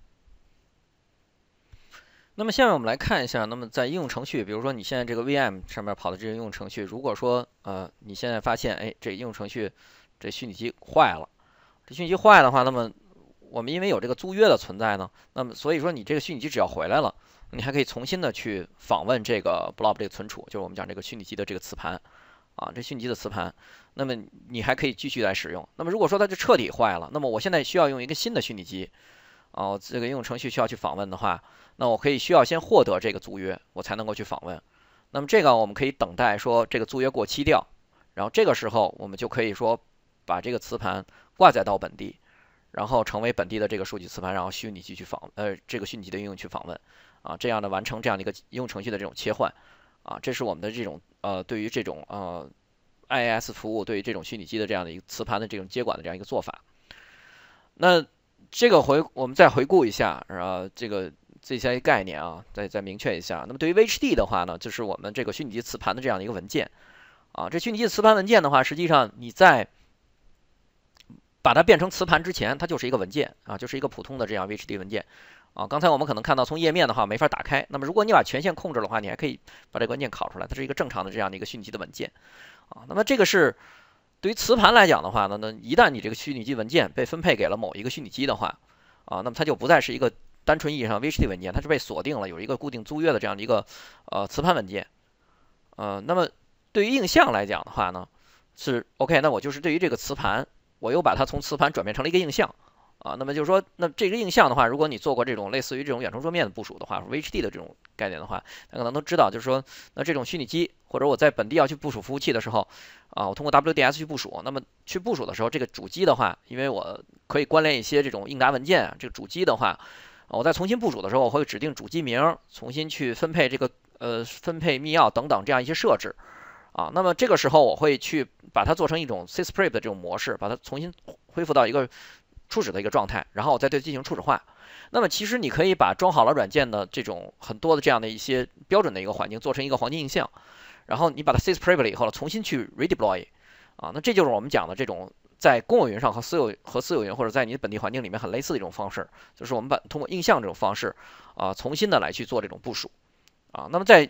那么下面我们来看一下，那么在应用程序，比如说你现在这个 V M 上面跑的这个应用程序，如果说呃你现在发现哎这应用程序这虚拟机坏了，这虚拟机坏的话，那么我们因为有这个租约的存在呢，那么所以说你这个虚拟机只要回来了，你还可以重新的去访问这个 blob 这个存储，就是我们讲这个虚拟机的这个磁盘啊，这虚拟机的磁盘，那么你还可以继续来使用。那么如果说它就彻底坏了，那么我现在需要用一个新的虚拟机。哦，这个应用程序需要去访问的话，那我可以需要先获得这个租约，我才能够去访问。那么这个我们可以等待说这个租约过期掉，然后这个时候我们就可以说把这个磁盘挂载到本地，然后成为本地的这个数据磁盘，然后虚拟机去访呃这个虚拟机的应用去访问啊，这样的完成这样的一个应用程序的这种切换啊，这是我们的这种呃对于这种呃 I A S 服务对于这种虚拟机的这样的一个磁盘的这种接管的这样一个做法。那这个回我们再回顾一下，呃，这个这些概念啊，再再明确一下。那么对于 V H D 的话呢，就是我们这个虚拟机磁盘的这样的一个文件啊。这虚拟机的磁盘文件的话，实际上你在把它变成磁盘之前，它就是一个文件啊，就是一个普通的这样 V H D 文件啊。刚才我们可能看到从页面的话没法打开，那么如果你把权限控制的话，你还可以把这个文件拷出来，它是一个正常的这样的一个虚拟机的文件啊。那么这个是。对于磁盘来讲的话呢，那一旦你这个虚拟机文件被分配给了某一个虚拟机的话，啊，那么它就不再是一个单纯意义上 V H D 文件，它是被锁定了有一个固定租约的这样的一个呃磁盘文件。呃，那么对于映像来讲的话呢，是 OK， 那我就是对于这个磁盘，我又把它从磁盘转变成了一个映像。啊，那么就是说，那这个映像的话，如果你做过这种类似于这种远程桌面的部署的话 ，V H D 的这种概念的话，大家可能都知道，就是说，那这种虚拟机或者我在本地要去部署服务器的时候，啊，我通过 W D S 去部署，那么去部署的时候，这个主机的话，因为我可以关联一些这种应答文件，这个主机的话，我在重新部署的时候，我会指定主机名，重新去分配这个呃分配密钥等等这样一些设置，啊，那么这个时候我会去把它做成一种 sysprep 的这种模式，把它重新恢复到一个初始的一个状态，然后我再对进行初始化。那么其实你可以把装好了软件的这种很多的这样的一些标准的一个环境做成一个黄金映像，然后你把它 sysprep 了以后重新去 redeploy 啊，那这就是我们讲的这种在公有云上和私有和私有云或者在你的本地环境里面很类似的一种方式，就是我们把通过映像这种方式啊重新的来去做这种部署啊。那么在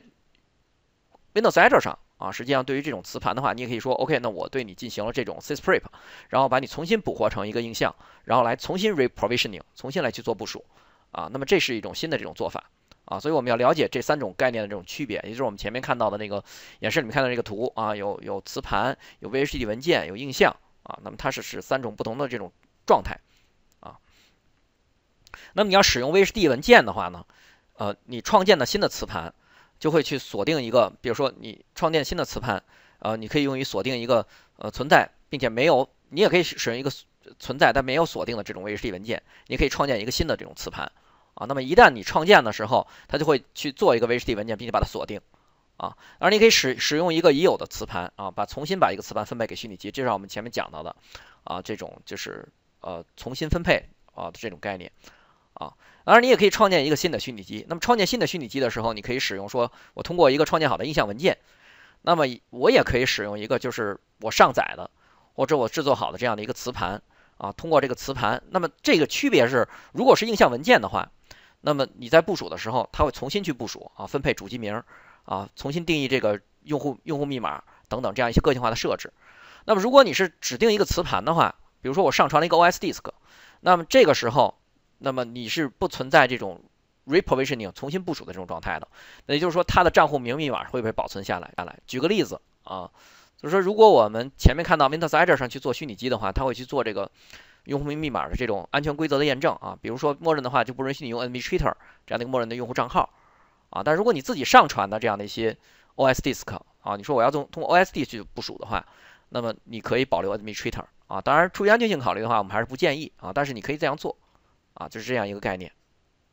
Windows Azure 上啊，实际上对于这种磁盘的话，你也可以说 OK， 那我对你进行了这种 sysprep， 然后把你重新捕获成一个映像，然后来重新 reprovisioning， 重新来去做部署啊。那么这是一种新的这种做法啊，所以我们要了解这三种概念的这种区别，也就是我们前面看到的那个演示里面看到这个图啊，有有磁盘，有 V H D 文件，有映像啊，那么它是是三种不同的这种状态啊。那么你要使用 V H D 文件的话呢，呃，你创建的新的磁盘。就会去锁定一个，比如说你创建新的磁盘，呃，你可以用于锁定一个呃存在并且没有，你也可以使用一个存在但没有锁定的这种 V H D 文件，你可以创建一个新的这种磁盘啊。那么一旦你创建的时候，它就会去做一个 V H D 文件，并且把它锁定啊。而你可以使使用一个已有的磁盘啊，把重新把一个磁盘分配给虚拟机，这是我们前面讲到的啊，这种就是呃重新分配啊这种概念。啊，当然你也可以创建一个新的虚拟机。那么创建新的虚拟机的时候，你可以使用说，我通过一个创建好的映像文件，那么我也可以使用一个就是我上载的或者我制作好的这样的一个磁盘啊，通过这个磁盘，那么这个区别是，如果是映像文件的话，那么你在部署的时候，它会重新去部署啊，分配主机名啊，重新定义这个用户用户密码等等这样一些个性化的设置。那么如果你是指定一个磁盘的话，比如说我上传了一个 O S disk，那么这个时候。那么你是不存在这种 reprovisioning 重新部署的这种状态的。那也就是说，它的账户名密码会不会保存下来？下来，举个例子啊，就是说，如果我们前面看到 Windows Azure 上去做虚拟机的话，它会去做这个用户名密码的这种安全规则的验证啊。比如说，默认的话就不允许你用 administrator 这样的一个默认的用户账号啊。但如果你自己上传的这样的一些 O S disk 啊，你说我要用通过 O S D 去部署的话，那么你可以保留 administrator 啊。当然，出于安全性考虑的话，我们还是不建议啊。但是你可以这样做啊，就是这样一个概念。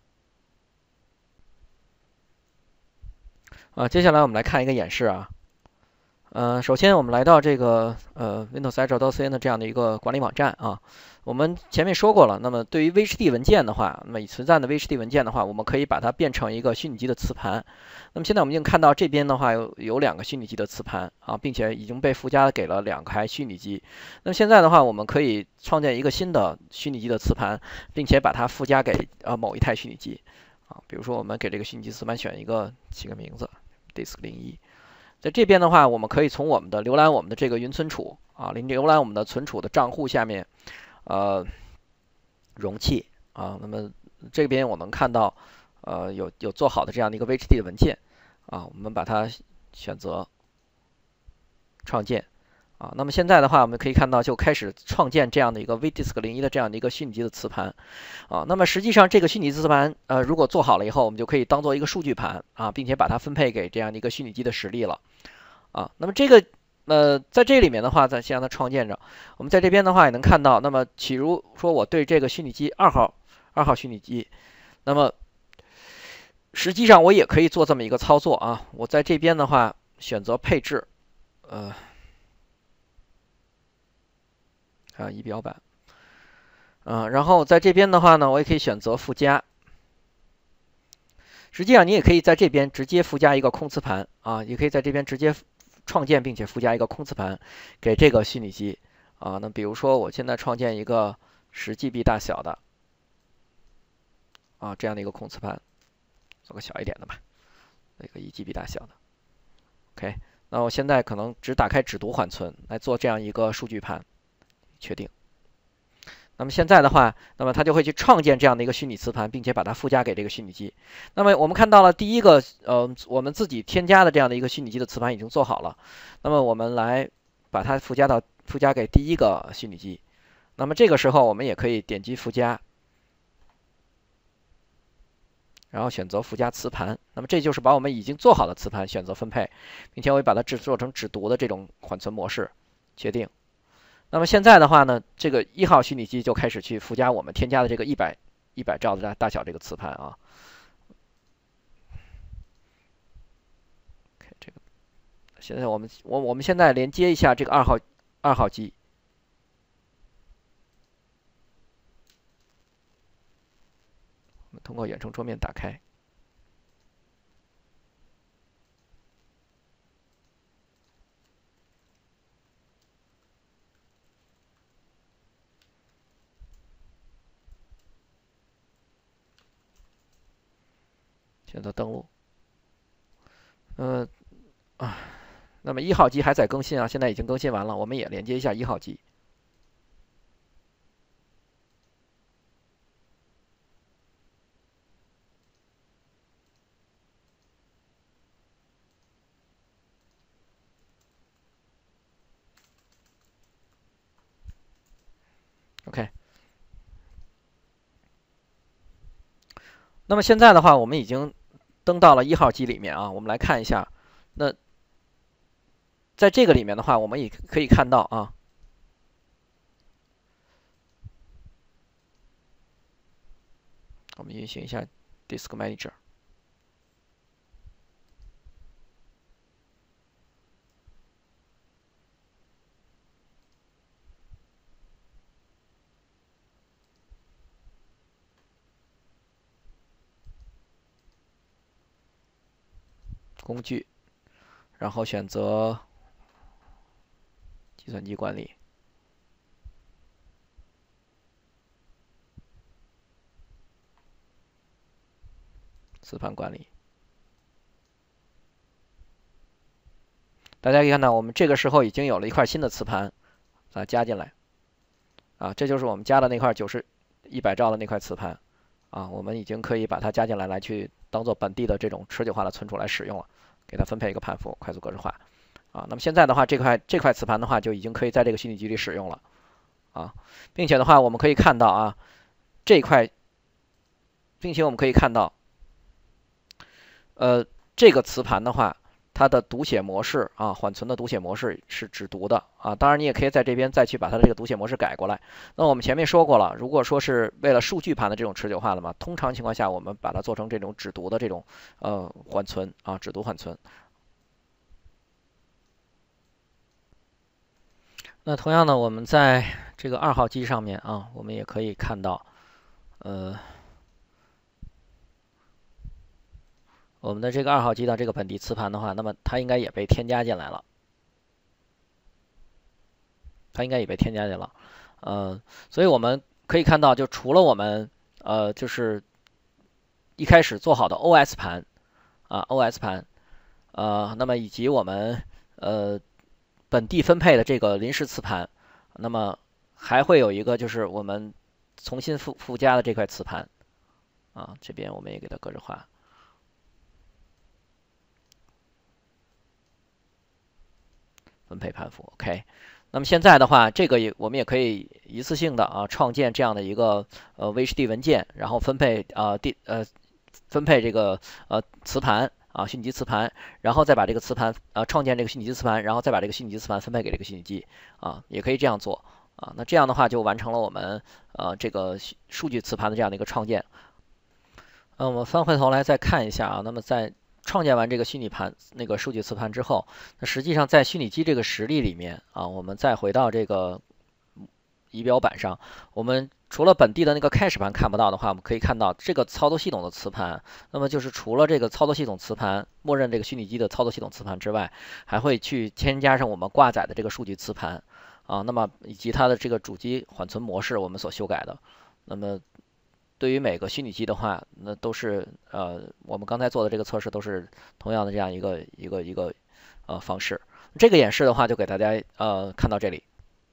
啊，接下来我们来看一个演示啊。呃，首先我们来到这个呃 Windows Azure .cn 的这样的一个管理网站啊。我们前面说过了，那么对于 V H D 文件的话，那么已存在的 V H D 文件的话，我们可以把它变成一个虚拟机的磁盘。那么现在我们已经看到这边的话有有两个虚拟机的磁盘啊，并且已经被附加给了两台虚拟机。那么现在的话，我们可以创建一个新的虚拟机的磁盘，并且把它附加给呃某一台虚拟机啊。比如说我们给这个虚拟机磁盘选一个起个名字 disk 零一。在这边的话，我们可以从我们的浏览我们的这个云存储啊，浏览我们的存储的账户下面，呃，容器啊，那么这边我能看到，呃，有有做好的这样的一个 V H D 的文件啊，我们把它选择创建啊。那么现在的话，我们可以看到就开始创建这样的一个 vdisk 零一的这样的一个虚拟机的磁盘啊。那么实际上这个虚拟机磁盘，呃，如果做好了以后，我们就可以当做一个数据盘啊，并且把它分配给这样的一个虚拟机的实例了。啊，那么这个呃，在这里面的话，咱先让它创建着。我们在这边的话也能看到，那么比如说我对这个虚拟机二号二号虚拟机，那么实际上我也可以做这么一个操作啊。我在这边的话选择配置，呃，啊仪表板，啊，然后在这边的话呢，我也可以选择附加。实际上你也可以在这边直接附加一个空磁盘啊，也可以在这边直接创建并且附加一个空磁盘给这个虚拟机啊。那比如说我现在创建一个十 G B 大小的啊这样的一个空磁盘，做个小一点的吧，那个一 G B 大小的。OK， 那我现在可能只打开只读缓存来做这样一个数据盘，确定。那么现在的话，那么它就会去创建这样的一个虚拟磁盘，并且把它附加给这个虚拟机。那么我们看到了第一个，呃，我们自己添加的这样的一个虚拟机的磁盘已经做好了。那么我们来把它附加到附加给第一个虚拟机。那么这个时候我们也可以点击附加，然后选择附加磁盘。那么这就是把我们已经做好的磁盘选择分配，并且我会把它制作成只读的这种缓存模式，确定。那么现在的话呢，这个一号虚拟机就开始去附加我们添加的这个一百一百兆的大大小这个磁盘啊。OK， 这个现在我们我我们现在连接一下这个二号二号机，我们通过远程桌面打开。选择登录，呃啊，那么一号机还在更新啊，现在已经更新完了，我们也连接一下一号机。OK， 那么现在的话，我们已经登到了一号机里面啊，我们来看一下，那在这个里面的话，我们也可以看到啊。我们运行一下 Disk Manager， 工具，然后选择计算机管理，磁盘管理。大家可以看到，我们这个时候已经有了一块新的磁盘，啊加进来，啊，这就是我们加的那块九十一百兆的那块磁盘， 啊，我们已经可以把它加进来，来去当做本地的这种持久化的存储来使用了，给它分配一个盘符，快速格式化啊。那么现在的话，这块这块磁盘的话就已经可以在这个虚拟机里使用了啊，并且的话，我们可以看到啊，这块，并且我们可以看到，呃，这个磁盘的话，它的读写模式啊，缓存的读写模式是只读的啊。当然，你也可以在这边再去把它的这个读写模式改过来。那我们前面说过了，如果说是为了数据盘的这种持久化的嘛，通常情况下我们把它做成这种只读的这种呃缓存啊，只读缓存。那同样呢，我们在这个二号机上面啊，我们也可以看到，呃，我们的这个二号机的这个本地磁盘的话，那么它应该也被添加进来了。它应该也被添加进了，呃，所以我们可以看到，就除了我们呃，就是一开始做好的 O S 盘啊，O S 盘，呃，那么以及我们呃本地分配的这个临时磁盘，那么还会有一个就是我们重新附附加的这块磁盘啊，这边我们也给它格式化，分配盘符 OK。那么现在的话，这个也我们也可以一次性的啊创建这样的一个呃 V H D 文件，然后分配啊地呃分配这个呃磁盘啊虚拟机磁盘，然后再把这个磁盘啊创建这个虚拟机磁盘，然后再把这个虚拟机磁盘分配给这个虚拟机啊，也可以这样做啊。那这样的话就完成了我们呃这个数据磁盘的这样的一个创建。那我们翻回头来再看一下啊，那么在创建完这个虚拟盘那个数据磁盘之后，那实际上在虚拟机这个实例里面啊，我们再回到这个仪表板上，我们除了本地的那个 cache 盘看不到的话，我们可以看到这个操作系统的磁盘。那么就是除了这个操作系统磁盘，默认这个虚拟机的操作系统磁盘之外，还会去添加上我们挂载的这个数据磁盘啊。那么以及它的这个主机缓存模式我们所修改的。那么对于每个虚拟机的话，那都是呃我们刚才做的这个测试都是同样的这样一个一个一个呃方式。这个演示的话，就给大家呃看到这里。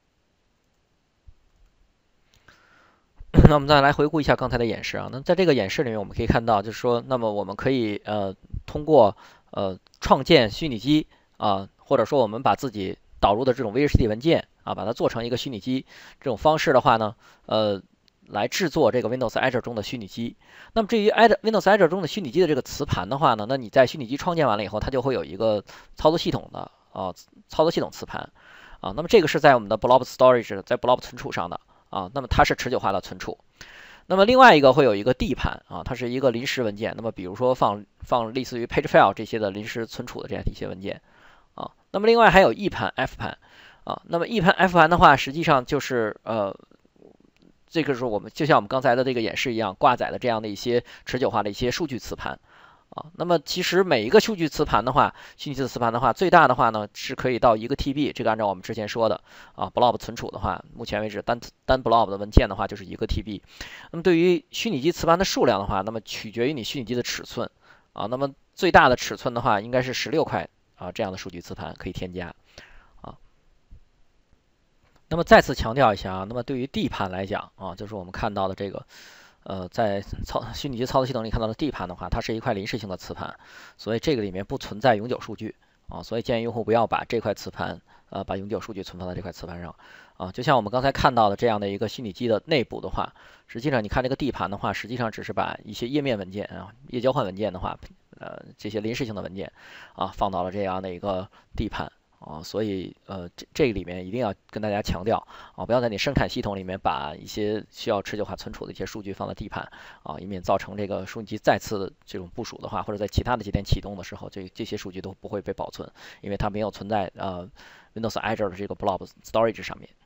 那我们再来回顾一下刚才的演示啊。那在这个演示里面，我们可以看到，就是说，那么我们可以呃通过呃创建虚拟机啊，或者说我们把自己导入的这种 V H D 文件啊，把它做成一个虚拟机这种方式的话呢，呃，来制作这个 Windows Azure 中的虚拟机。那么至于 Windows Azure 中的虚拟机的这个磁盘的话呢，那你在虚拟机创建完了以后，它就会有一个操作系统的啊操作系统磁盘啊。那么这个是在我们的 Blob Storage 在 Blob 存储上的。啊，那么它是持久化的存储。那么另外一个会有一个 D 盘啊，它是一个临时文件。那么比如说放放类似于 Pagefile 这些的临时存储的这样一些文件啊。那么另外还有 E 盘、F 盘啊。那么 E 盘、F 盘的话，实际上就是呃，这个是我们就像我们刚才的这个演示一样，挂载的这样的一些持久化的一些数据磁盘。啊，那么其实每一个数据磁盘的话，虚拟机的磁盘的话，最大的话呢是可以到一个 T B，这个按照我们之前说的啊，blob 存储的话，目前为止单单 blob 的文件的话就是一个 T B。那么对于虚拟机磁盘的数量的话，那么取决于你虚拟机的尺寸啊，那么最大的尺寸的话应该是十六块啊这样的数据磁盘可以添加啊。那么再次强调一下啊，那么对于 D 盘来讲啊，就是我们看到的这个。呃，在操虚拟机操作系统里看到的 D 盘的话，它是一块临时性的磁盘，所以这个里面不存在永久数据啊，所以建议用户不要把这块磁盘呃把永久数据存放在这块磁盘上啊。就像我们刚才看到的这样的一个虚拟机的内部的话，实际上你看这个 D 盘的话，实际上只是把一些页面文件啊、页交换文件的话，呃这些临时性的文件啊放到了这样的一个 D 盘。啊，所以呃，这这个里面一定要跟大家强调啊，不要在你生产系统里面把一些需要持久化存储的一些数据放在 D 盘啊，以免造成这个数据机再次这种部署的话，或者在其他的节点启动的时候，这这些数据都不会被保存，因为它没有存在呃 Windows Azure 的这个 Blob Storage 上面。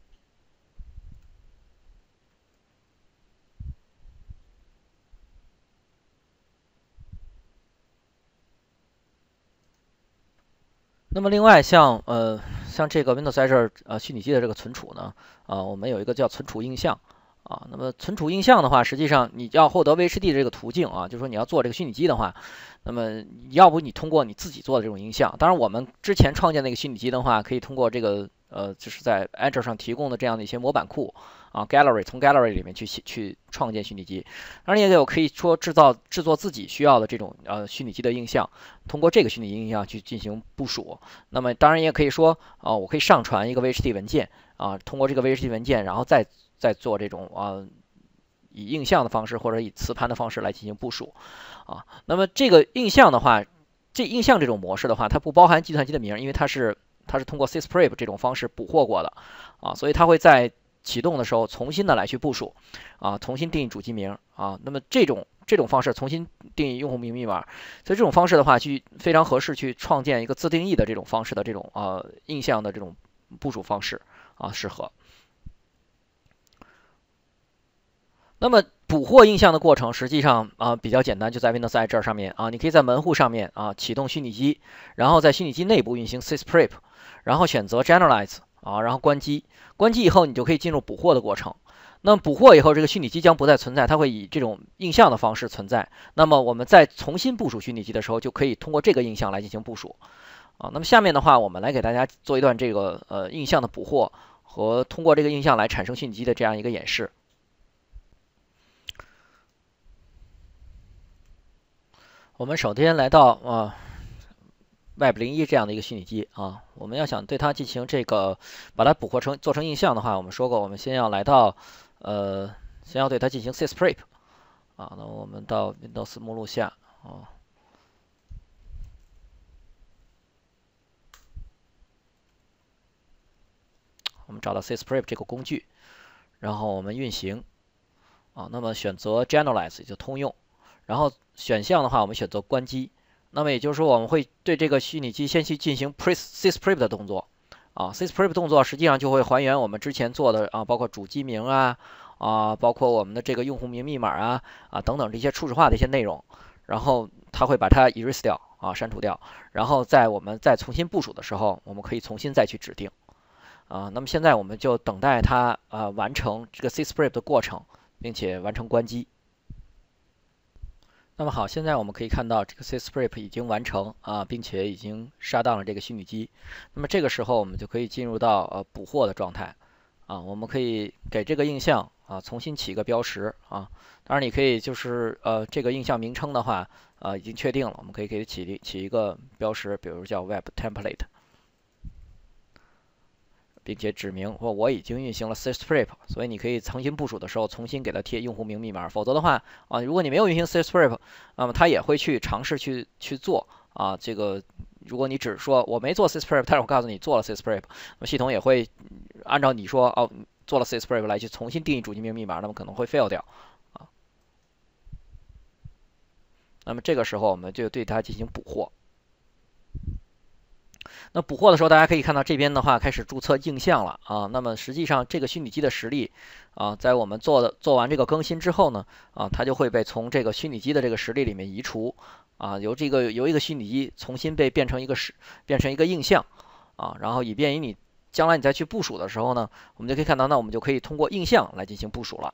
那么另外像呃像这个 Windows Azure 呃虚拟机的这个存储呢，啊、呃、我们有一个叫存储映像啊。那么存储映像的话，实际上你要获得 V H D 的这个途径啊，就是说你要做这个虚拟机的话，那么要不你通过你自己做的这种映像，当然我们之前创建那个虚拟机的话，可以通过这个呃，就是在 Azure 上提供的这样的一些模板库啊，Gallery 从 Gallery 里面去去创建虚拟机。当然也有可以说制造制作自己需要的这种呃虚拟机的映像，通过这个虚拟映像去进行部署。那么当然也可以说啊、呃，我可以上传一个 V H D 文件啊，通过这个 V H D 文件，然后再再做这种啊、呃、以映像的方式或者以磁盘的方式来进行部署啊。那么这个映像的话，这映像这种模式的话，它不包含计算机的名，因为它是它是通过 sysprep 这种方式捕获过的啊，所以它会在启动的时候重新的来去部署啊，重新定义主机名啊。那么这种这种方式重新定义用户名密码，所以这种方式的话，去非常合适去创建一个自定义的这种方式的这种啊映像的这种部署方式啊，适合。那么捕获映像的过程实际上啊比较简单，就在 Windows Edge 上面啊，你可以在门户上面啊启动虚拟机，然后在虚拟机内部运行 sysprep，然后选择 Generalize 啊，然后关机。关机以后，你就可以进入捕获的过程。那么捕获以后，这个虚拟机将不再存在，它会以这种映像的方式存在。那么我们在重新部署虚拟机的时候，就可以通过这个映像来进行部署啊。那么下面的话，我们来给大家做一段这个呃映像的捕获和通过这个映像来产生虚拟机的这样一个演示。我们首先来到啊 Web 零一这样的一个虚拟机啊，我们要想对它进行这个把它捕获成做成映像的话，我们说过，我们先要来到呃先要对它进行 sysprep 啊，那我们到 Windows 目录下啊，我们找到 sysprep 这个工具，然后我们运行啊，那么选择 Generalize 就通用，然后选项的话，我们选择关机。那么也就是说，我们会对这个虚拟机先去进行 sysprep 的动作啊，sysprep 动作实际上就会还原我们之前做的啊，包括主机名啊啊，包括我们的这个用户名密码啊啊等等这些初始化的一些内容，然后它会把它 erase 掉啊，删除掉，然后在我们再重新部署的时候，我们可以重新再去指定啊。那么现在我们就等待它啊完成这个 sysprep 的过程，并且完成关机。那么好，现在我们可以看到这个 sysprep 已经完成啊，并且已经杀到了这个虚拟机。那么这个时候我们就可以进入到呃捕获的状态啊，我们可以给这个映像啊重新起一个标识啊。当然你可以就是呃这个映像名称的话啊已经确定了，我们可以给它起起一个标识，比如叫 Web Template。并且指明说我已经运行了 sysprep， 所以你可以重新部署的时候重新给它贴用户名密码，否则的话啊，如果你没有运行 sysprep， 那么它也会去尝试去去做啊这个。如果你只说我没做 sysprep， 但是我告诉你做了 sysprep， 那么系统也会按照你说哦做了 sysprep 来去重新定义主机名密码，那么可能会 fail 掉啊。那么这个时候我们就对它进行捕获。那捕获的时候，大家可以看到这边的话开始注册映像了啊。那么实际上这个虚拟机的实例啊，在我们做的做完这个更新之后呢啊，它就会被从这个虚拟机的这个实例里面移除啊，由这个由一个虚拟机重新被变成一个实变成一个映像啊，然后以便于你将来你再去部署的时候呢，我们就可以看到，那我们就可以通过映像来进行部署了。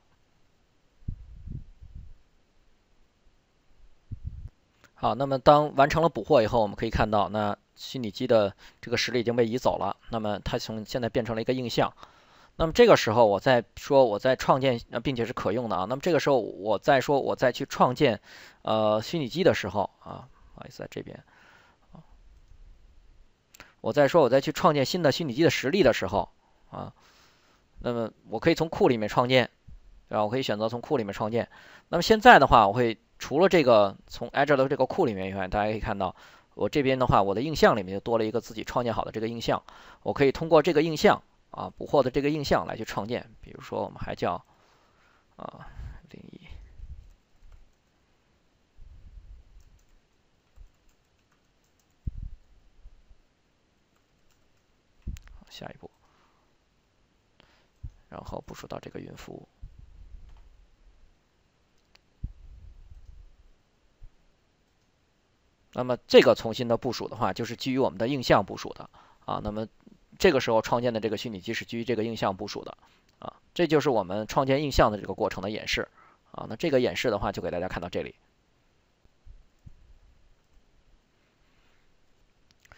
好，那么当完成了捕获以后，我们可以看到，那虚拟机的这个实例已经被移走了，那么它从现在变成了一个映像。那么这个时候，我再说我在创建，并且是可用的啊。那么这个时候，我再说我再去创建呃虚拟机的时候啊，不好意思，在这边，我再说我再去创建新的虚拟机的实例的时候啊，那么我可以从库里面创建，对吧？我可以选择从库里面创建。那么现在的话，我会除了这个从 Azure 的这个库里面以外，大家可以看到，我这边的话，我的映像里面就多了一个自己创建好的这个映像，我可以通过这个映像啊捕获的这个映像来去创建。比如说，我们还叫啊零一，下一步，然后部署到这个云服务。那么这个重新的部署的话，就是基于我们的映像部署的啊。那么这个时候创建的这个虚拟机是基于这个映像部署的啊。这就是我们创建映像的这个过程的演示啊。那这个演示的话，就给大家看到这里。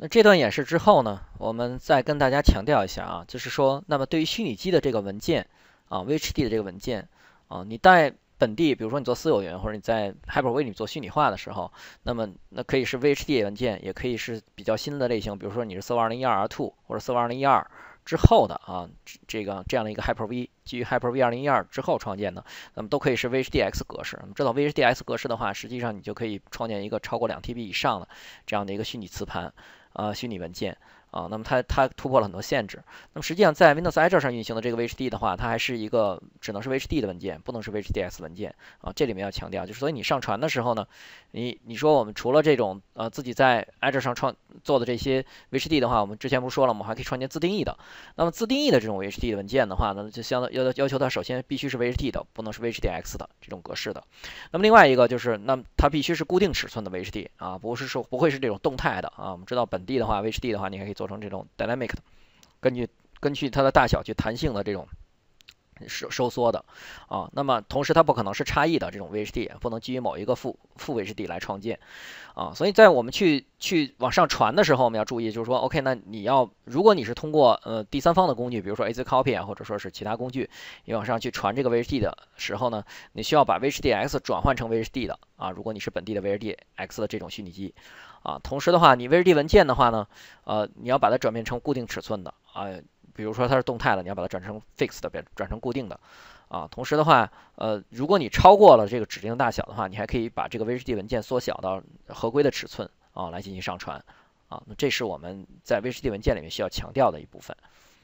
那这段演示之后呢，我们再跟大家强调一下啊，就是说，那么对于虚拟机的这个文件啊，V H D 的这个文件啊，你在本地，比如说你做私有云或者你在 Hyper-V 里做虚拟化的时候，那么那可以是 V H D 文件，也可以是比较新的类型，比如说你是 Server 二零一二 R 二 或者 Server 二零一二之后的啊，这个这样的一个 Hyper-V 基于 Hyper-V 二零一二之后创建的，那么都可以是 V H D X 格式。我们知道 V H D X 格式的话，实际上你就可以创建一个超过两 T B 以上的这样的一个虚拟磁盘。啊，虚拟文件啊，那么它它突破了很多限制。那么实际上在 Windows Azure 上运行的这个 V H D 的话，它还是一个只能是 V H D 的文件，不能是 V H D X 文件啊。这里面要强调，就是所以你上传的时候呢，你你说我们除了这种呃自己在 Azure 上创做的这些 V H D 的话，我们之前不是说了，我们还可以创建自定义的。那么自定义的这种 V H D 的文件的话呢，就相当要要求它首先必须是 V H D 的，不能是 V H D X 的这种格式的。那么另外一个就是，那么它必须是固定尺寸的 V H D 啊，不是说不会是这种动态的啊。我们知道本地的话 V H D 的话，你还可以做成这种 dynamic 的，根据根据它的大小去弹性的这种收收缩的啊。那么同时它不可能是差异的这种 V H D， 不能基于某一个副副 V H D 来创建啊。所以在我们去去往上传的时候，我们要注意，就是说 OK， 那你要如果你是通过呃第三方的工具，比如说 A Z Copy 啊，或者说是其他工具，你往上去传这个 V H D 的时候呢，你需要把 V H D X 转换成 V H D 的啊。如果你是本地的 V H D X 的这种虚拟机啊，同时的话，你 V H D 文件的话呢，呃，你要把它转变成固定尺寸的啊。比如说它是动态的，你要把它转成 fixed 的，变转成固定的啊。同时的话，呃，如果你超过了这个指定大小的话，你还可以把这个 V H D 文件缩小到合规的尺寸啊，来进行上传啊。那这是我们在 V H D 文件里面需要强调的一部分。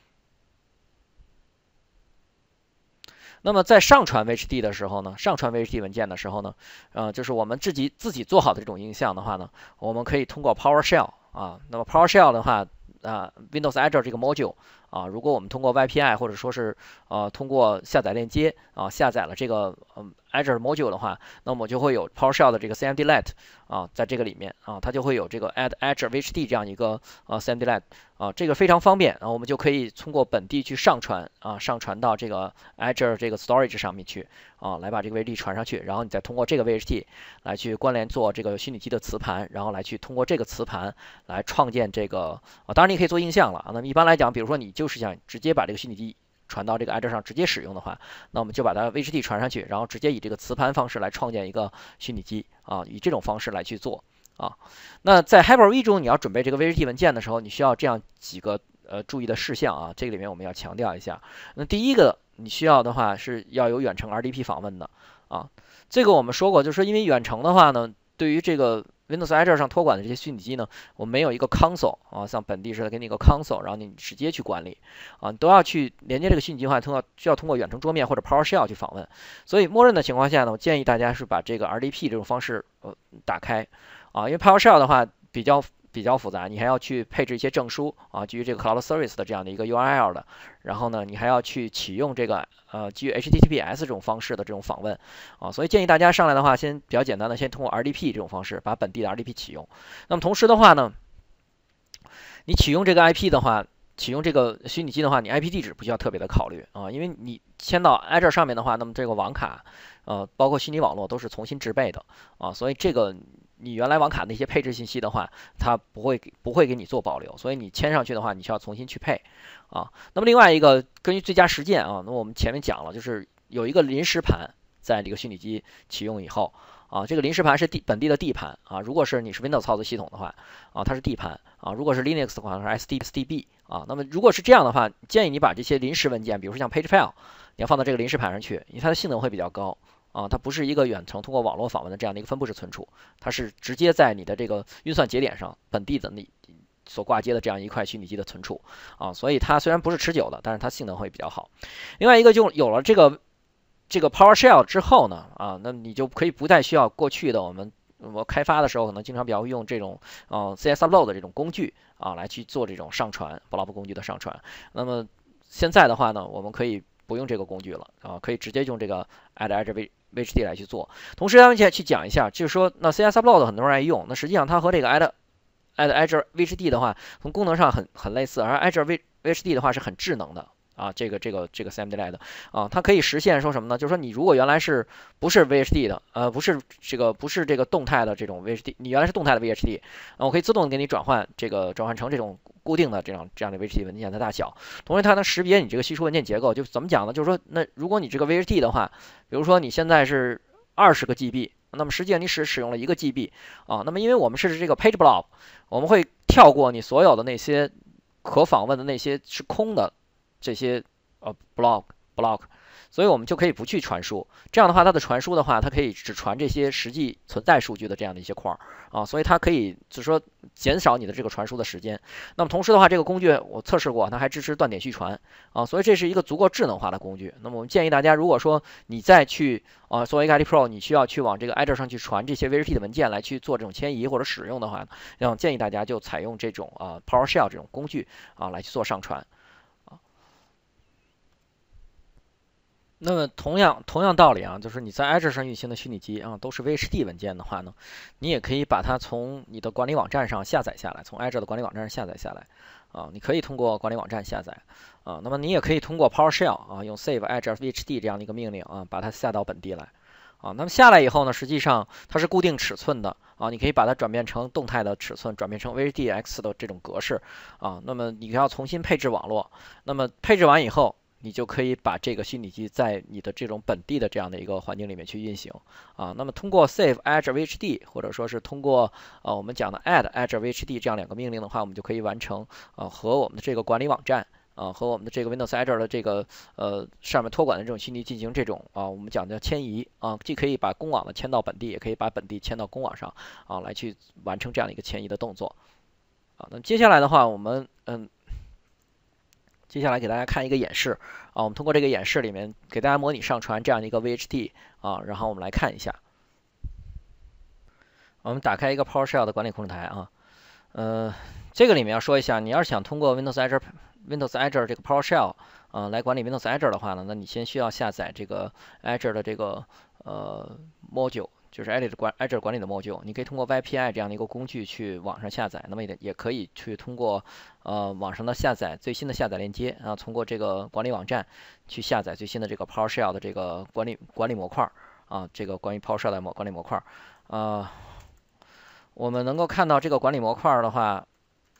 那么在上传 V H D 的时候呢，上传 V H D 文件的时候呢，呃，就是我们自己自己做好的这种映像的话呢，我们可以通过 PowerShell 啊，那么 PowerShell 的话。啊 ，Windows Azure 这个 module 啊，如果我们通过 Y P I 或者说是呃通过下载链接啊下载了这个嗯 Azure module 的话，那么就会有 PowerShell 的这个 cmdlet 啊，在这个里面啊，它就会有这个 add Azure V H D 这样一个呃 cmdlet 啊，这个非常方便啊，我们就可以通过本地去上传啊，上传到这个 Azure 这个 storage 上面去啊，来把这个 V H D 传上去，然后你再通过这个 V H D 来去关联做这个虚拟机的磁盘，然后来去通过这个磁盘来创建这个啊，当然你可以做映像了啊。那么一般来讲，比如说你就是想直接把这个虚拟机传到这个 Azure 上直接使用的话，那我们就把它 V H D 传上去，然后直接以这个磁盘方式来创建一个虚拟机啊，以这种方式来去做啊。那在 Hyper-V 中，你要准备这个 V H D 文件的时候，你需要这样几个呃注意的事项啊，这个里面我们要强调一下。那第一个，你需要的话是要有远程 R D P 访问的啊。这个我们说过，就是说因为远程的话呢，对于这个 Windows Azure 上托管的这些虚拟机呢，我们没有一个 console 啊，像本地似的给你一个 console，然后你直接去管理啊，你都要去连接这个虚拟机的话，通过需要通过远程桌面或者 PowerShell 去访问。所以默认的情况下呢，我建议大家是把这个 R D P 这种方式呃打开啊，因为 PowerShell 的话比较比较复杂，你还要去配置一些证书啊，基于这个 Cloud Service 的这样的一个 U R L 的，然后呢，你还要去启用这个呃基于 H T T P S 这种方式的这种访问啊，所以建议大家上来的话，先比较简单的，先通过 R D P 这种方式把本地的 R D P 启用。那么同时的话呢，你启用这个 I P 的话，启用这个虚拟机的话，你 I P 地址不需要特别的考虑啊，因为你迁到 Azure 上面的话，那么这个网卡呃包括虚拟网络都是重新制备的啊，所以这个。你原来网卡那些配置信息的话，它不会不会给你做保留，所以你迁上去的话，你需要重新去配啊。那么另外一个，根据最佳实践啊，那我们前面讲了，就是有一个临时盘在这个虚拟机启用以后啊，这个临时盘是地本地的 D 盘啊。如果是你是 Windows 操作系统的话啊，它是 D 盘啊；如果是 Linux 的话，是 S D S D B 啊。那么如果是这样的话，建议你把这些临时文件，比如说像 Page File，你要放到这个临时盘上去，因为它的性能会比较高。啊，它不是一个远程通过网络访问的这样的一个分布式存储，它是直接在你的这个运算节点上本地的你所挂接的这样一块虚拟机的存储啊，所以它虽然不是持久的，但是它性能会比较好。另外一个就有了这个这个 PowerShell 之后呢，啊，那你就可以不再需要过去的我们我开发的时候可能经常比较会用这种呃 C S Upload 的这种工具啊来去做这种上传 blob 工具的上传。那么现在的话呢，我们可以不用这个工具了啊，可以直接用这个 Add Azure V V H D 来去做。同时，咱们现在去讲一下，就是说，那 C S Upload 很多人爱用，那实际上它和这个 Add Add Azure V H D 的话，从功能上很很类似，而 Azure V H D 的话是很智能的啊，这个这个这个 C M D L E D 啊，它可以实现说什么呢？就是说你如果原来是不是 V H D 的，呃，不是这个不是这个动态的这种 V H D，你原来是动态的 V H D，啊，我可以自动给你转换这个转换成这种固定的这样这样的 V H D 文件的大小，同时它能识别你这个稀疏文件结构。就怎么讲呢？就是说，那如果你这个 V H D 的话，比如说你现在是二十个 G B，那么实际上你只使用了一个 G B 啊，那么因为我们是这个 page block，我们会跳过你所有的那些可访问的那些是空的这些呃 block block，所以我们就可以不去传输。这样的话，它的传输的话，它可以只传这些实际存在数据的这样的一些块儿啊，所以它可以就是说减少你的这个传输的时间。那么同时的话，这个工具我测试过，它还支持断点续传啊，所以这是一个足够智能化的工具。那么我们建议大家，如果说你再去啊作为一个 I D Pro，你需要去往这个 Azure 上去传这些 V H D 的文件来去做这种迁移或者使用的话，那建议大家就采用这种啊 PowerShell 这种工具啊来去做上传。那么同样同样道理啊，就是你在 Azure 上运行的虚拟机啊，都是 V H D 文件的话呢，你也可以把它从你的管理网站上下载下来，从 Azure 的管理网站上下载下来啊，你可以通过管理网站下载啊，那么你也可以通过 PowerShell 啊，用 Save Azure V H D 这样的一个命令啊，把它下到本地来啊。那么下来以后呢，实际上它是固定尺寸的啊，你可以把它转变成动态的尺寸，转变成 V H D X 的这种格式啊。那么你要重新配置网络，那么配置完以后，你就可以把这个虚拟机在你的这种本地的这样的一个环境里面去运行啊。那么通过 Save Azure V H D 或者说是通过呃我们讲的 Add Azure V H D 这样两个命令的话，我们就可以完成呃和我们的这个管理网站啊和我们的这个 Windows Azure 的这个呃上面托管的这种虚拟进行这种啊我们讲的迁移啊，既可以把公网的迁到本地，也可以把本地迁到公网上啊来去完成这样的一个迁移的动作啊。那接下来的话，我们嗯。接下来给大家看一个演示啊，我们通过这个演示里面给大家模拟上传这样的一个 V H D 啊，然后我们来看一下。我们打开一个 PowerShell 的管理控制台啊，呃，这个里面要说一下，你要是想通过 Windows Azure Windows Azure 这个 PowerShell 啊、呃、来管理 Windows Azure 的话呢，那你先需要下载这个 Azure 的这个呃 module。就是 Azure 管 Azure 管理的 module， 你可以通过 Y P I 这样的一个工具去网上下载，那么也也可以去通过呃网上的下载最新的下载链接啊，通过这个管理网站去下载最新的这个 PowerShell 的这个管理管理模块啊，这个关于 PowerShell 的模管理模块啊，我们能够看到这个管理模块的话，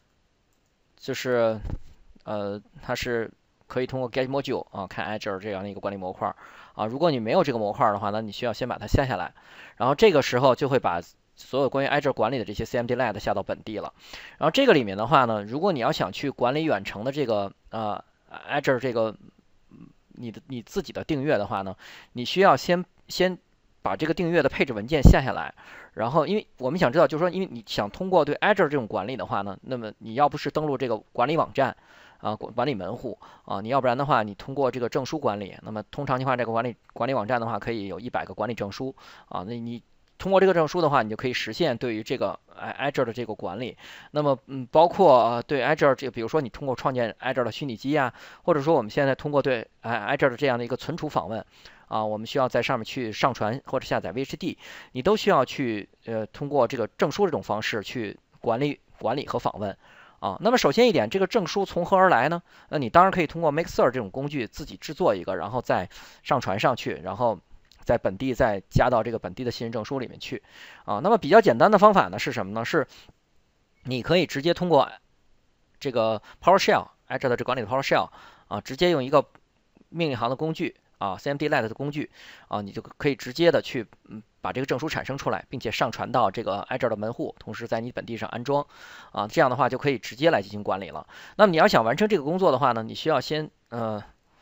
就是呃它是可以通过 Get Module 啊看 Azure 这样的一个管理模块啊，如果你没有这个模块的话，那你需要先把它下下来。然后这个时候就会把所有关于 Azure 管理的这些 C M D L E D 下到本地了。然后这个里面的话呢，如果你要想去管理远程的这个呃 Azure 这个你的你自己的订阅的话呢，你需要先先把这个订阅的配置文件下下来。然后，因为我们想知道，就是说，因为你想通过对 Azure 这种管理的话呢，那么你要不是登录这个管理网站啊，管管理门户啊，你要不然的话，你通过这个证书管理，那么通常情况下，这个管理管理网站的话，可以有一百个管理证书啊，那你通过这个证书的话，你就可以实现对于这个 Azure 的这个管理。那么，嗯，包括呃对 Azure 这个，比如说你通过创建 Azure 的虚拟机啊，或者说我们现在通过对 Azure 的这样的一个存储访问啊，我们需要在上面去上传或者下载 V H D，你都需要去呃通过这个证书这种方式去管理管理和访问。啊，那么首先一点，这个证书从何而来呢？那你当然可以通过 Mixer 这种工具自己制作一个，然后再上传上去，然后在本地再加到这个本地的信任证书里面去。啊，那么比较简单的方法呢是什么呢？是你可以直接通过这个 PowerShell Azure 的这管理的 PowerShell 啊，直接用一个命令行的工具啊 C M D L E D 的工具啊，你就可以直接的去嗯把这个证书产生出来，并且上传到这个 Azure 的门户，同时在你本地上安装啊，这样的话就可以直接来进行管理了。那么你要想完成这个工作的话呢，你需要先呃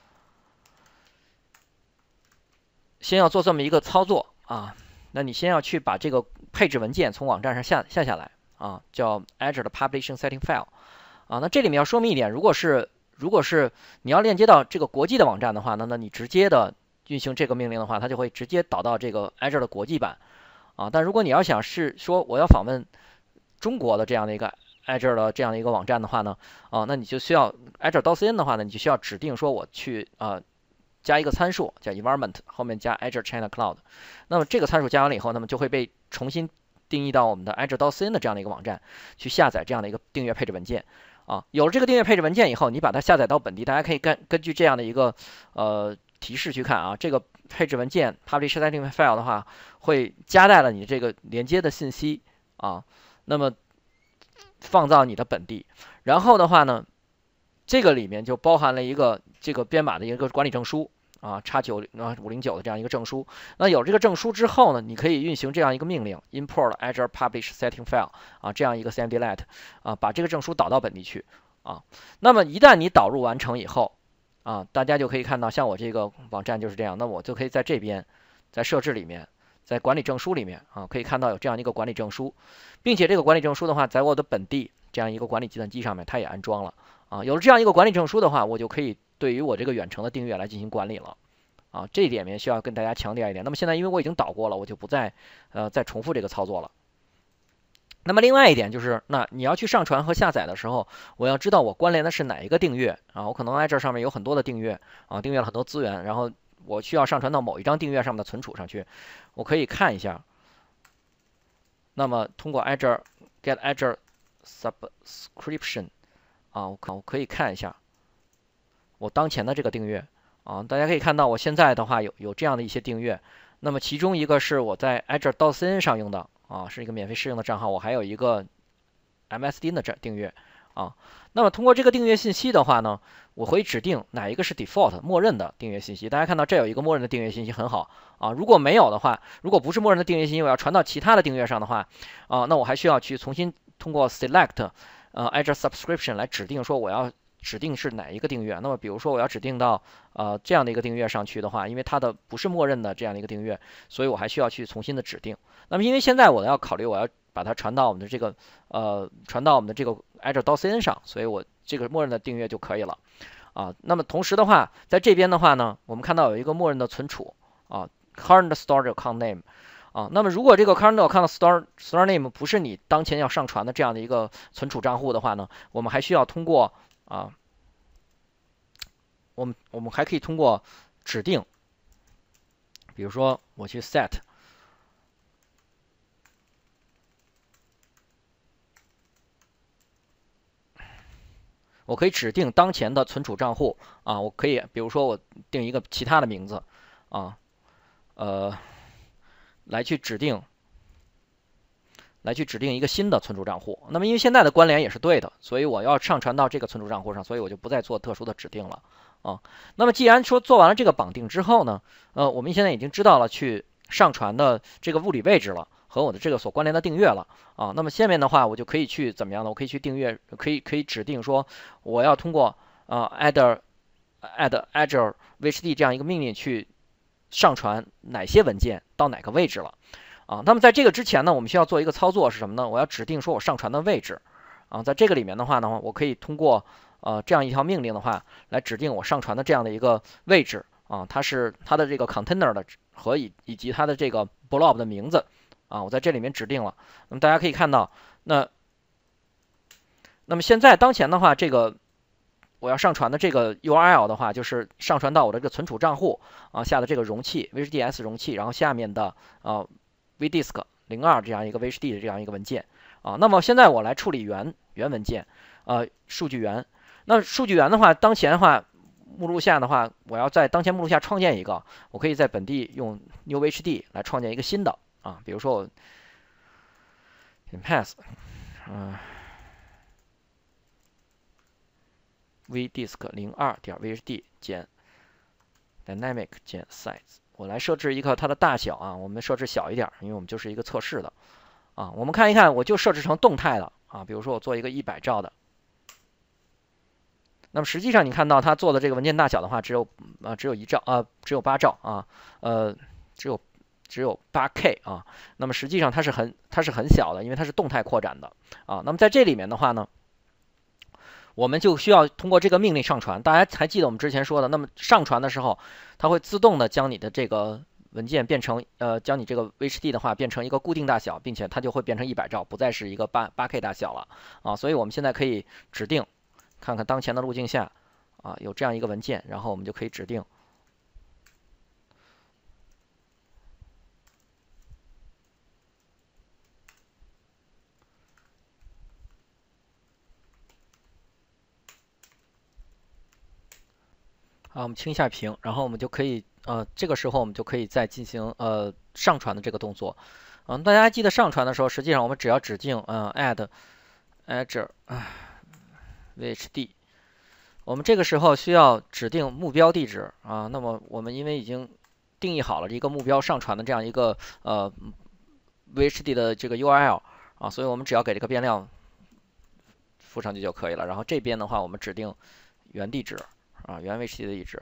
先要做这么一个操作啊，那你先要去把这个配置文件从网站上下下下来啊，叫 Azure 的 Publishing Setting File 啊。那这里面要说明一点，如果是如果是你要链接到这个国际的网站的话，那那你直接的运行这个命令的话，它就会直接导到这个 Azure 的国际版啊。但如果你要想是说我要访问中国的这样的一个 Azure 的这样的一个网站的话呢，啊，那你就需要 Azure D O C N 的话呢，你就需要指定说我去啊加一个参数叫 environment 后面加 Azure China Cloud。那么这个参数加完了以后，那么就会被重新定义到我们的 Azure D O C N 的这样的一个网站去下载这样的一个订阅配置文件。 啊。有了这个订阅配置文件以后，你把它下载到本地，大家可以根根据这样的一个呃提示去看啊，这个配置文件 publish setting file 的话，会夹带了你这个连接的信息啊，那么放到你的本地，然后的话呢，这个里面就包含了一个这个编码的一个管理证书啊，叉九啊五零九的这样一个证书。那有这个证书之后呢，你可以运行这样一个命令 import Azure publish setting file 啊，这样一个 cmdlet 啊，把这个证书导到本地去啊。那么一旦你导入完成以后啊，大家就可以看到，像我这个网站就是这样，那我就可以在这边在设置里面，在管理证书里面啊，可以看到有这样一个管理证书，并且这个管理证书的话，在我的本地这样一个管理计算机上面，它也安装了啊。有了这样一个管理证书的话，我就可以对于我这个远程的订阅来进行管理了啊。这一点面需要跟大家强调一点。那么现在因为我已经导过了，我就不再呃再重复这个操作了。那么另外一点就是，那你要去上传和下载的时候，我要知道我关联的是哪一个订阅啊？我可能在这上面有很多的订阅啊，订阅了很多资源，然后我需要上传到某一张订阅上面的存储上去，我可以看一下。那么通过 Azure get Azure subscription 啊，我可我可以看一下我当前的这个订阅啊，大家可以看到我现在的话有有这样的一些订阅，那么其中一个是我在 Azure 到 C N 上用的啊，是一个免费试用的账号，我还有一个 M S D N 的这订阅啊。那么通过这个订阅信息的话呢，我会指定哪一个是 default 默认的订阅信息。大家看到这有一个默认的订阅信息很好啊，如果没有的话，如果不是默认的订阅信息，我要传到其他的订阅上的话啊，那我还需要去重新通过 select 呃 Azure subscription 来指定说我要指定是哪一个订阅。那么比如说我要指定到呃这样的一个订阅上去的话，因为它的不是默认的这样的一个订阅，所以我还需要去重新的指定。那么因为现在我要考虑我要把它传到我们的这个呃传到我们的这个 Azure 到 C N 上，所以我这个默认的订阅就可以了啊。那么同时的话，在这边的话呢，我们看到有一个默认的存储啊 current storage account name 啊。那么如果这个 current account store store name 不是你当前要上传的这样的一个存储账户的话呢，我们还需要通过啊，我们我们还可以通过指定，比如说我去 set。我可以指定当前的存储账户啊，我可以比如说我定一个其他的名字啊，呃，来去指定来去指定一个新的存储账户。那么因为现在的关联也是对的，所以我要上传到这个存储账户上，所以我就不再做特殊的指定了啊。那么既然说做完了这个绑定之后呢，呃，我们现在已经知道了去上传的这个物理位置了。和我的这个所关联的订阅了啊，那么下面的话我就可以去怎么样呢？我可以去订阅，可以可以指定说我要通过啊 add add Azure V H D 这样一个命令去上传哪些文件到哪个位置了啊。那么在这个之前呢，我们需要做一个操作是什么呢？我要指定说我上传的位置啊，在这个里面的话呢，我可以通过呃这样一条命令的话来指定我上传的这样的一个位置啊，它是它的这个 container 的和以以及它的这个 blob 的名字。啊，我在这里面指定了。那么大家可以看到，那那么现在当前的话，这个我要上传的这个 U R L 的话，就是上传到我的这个存储账户啊下的这个容器 V H D S 容器，然后下面的啊 vdisk 零二这样一个 V H D 的这样一个文件啊。那么现在我来处理原原文件，呃，数据源。那数据源的话，当前的话目录下的话，我要在当前目录下创建一个，我可以在本地用 new V H D 来创建一个新的。啊，比如说我 pass， 嗯 ，vdisk 零二点 vhd 减 dynamic 减 size， 我来设置一个它的大小啊，我们设置小一点，因为我们就是一个测试的啊。我们看一看，我就设置成动态的啊，比如说我做一个一百兆的。那么实际上你看到它做的这个文件大小的话，只有啊只有一兆啊，只有八兆啊，呃，只有。只有 八 K 啊，那么实际上它是很它是很小的，因为它是动态扩展的啊。那么在这里面的话呢，我们就需要通过这个命令上传。大家还记得我们之前说的，那么上传的时候，它会自动的将你的这个文件变成呃，将你这个 V H D 的话变成一个固定大小，并且它就会变成一百兆，不再是一个八八 K 大小了啊。所以我们现在可以指定，看看当前的路径下啊有这样一个文件，然后我们就可以指定。 好，我们清一下屏，然后我们就可以呃，这个时候我们就可以再进行呃上传的这个动作。嗯，大家记得上传的时候，实际上我们只要指定嗯 add Azure V H D，我们这个时候需要指定目标地址啊。那么我们因为已经定义好了一个目标上传的这样一个呃 V H D 的这个 U R L 啊，所以我们只要给这个变量附上去就可以了。然后这边的话，我们指定原地址啊，原 V H D 的地址。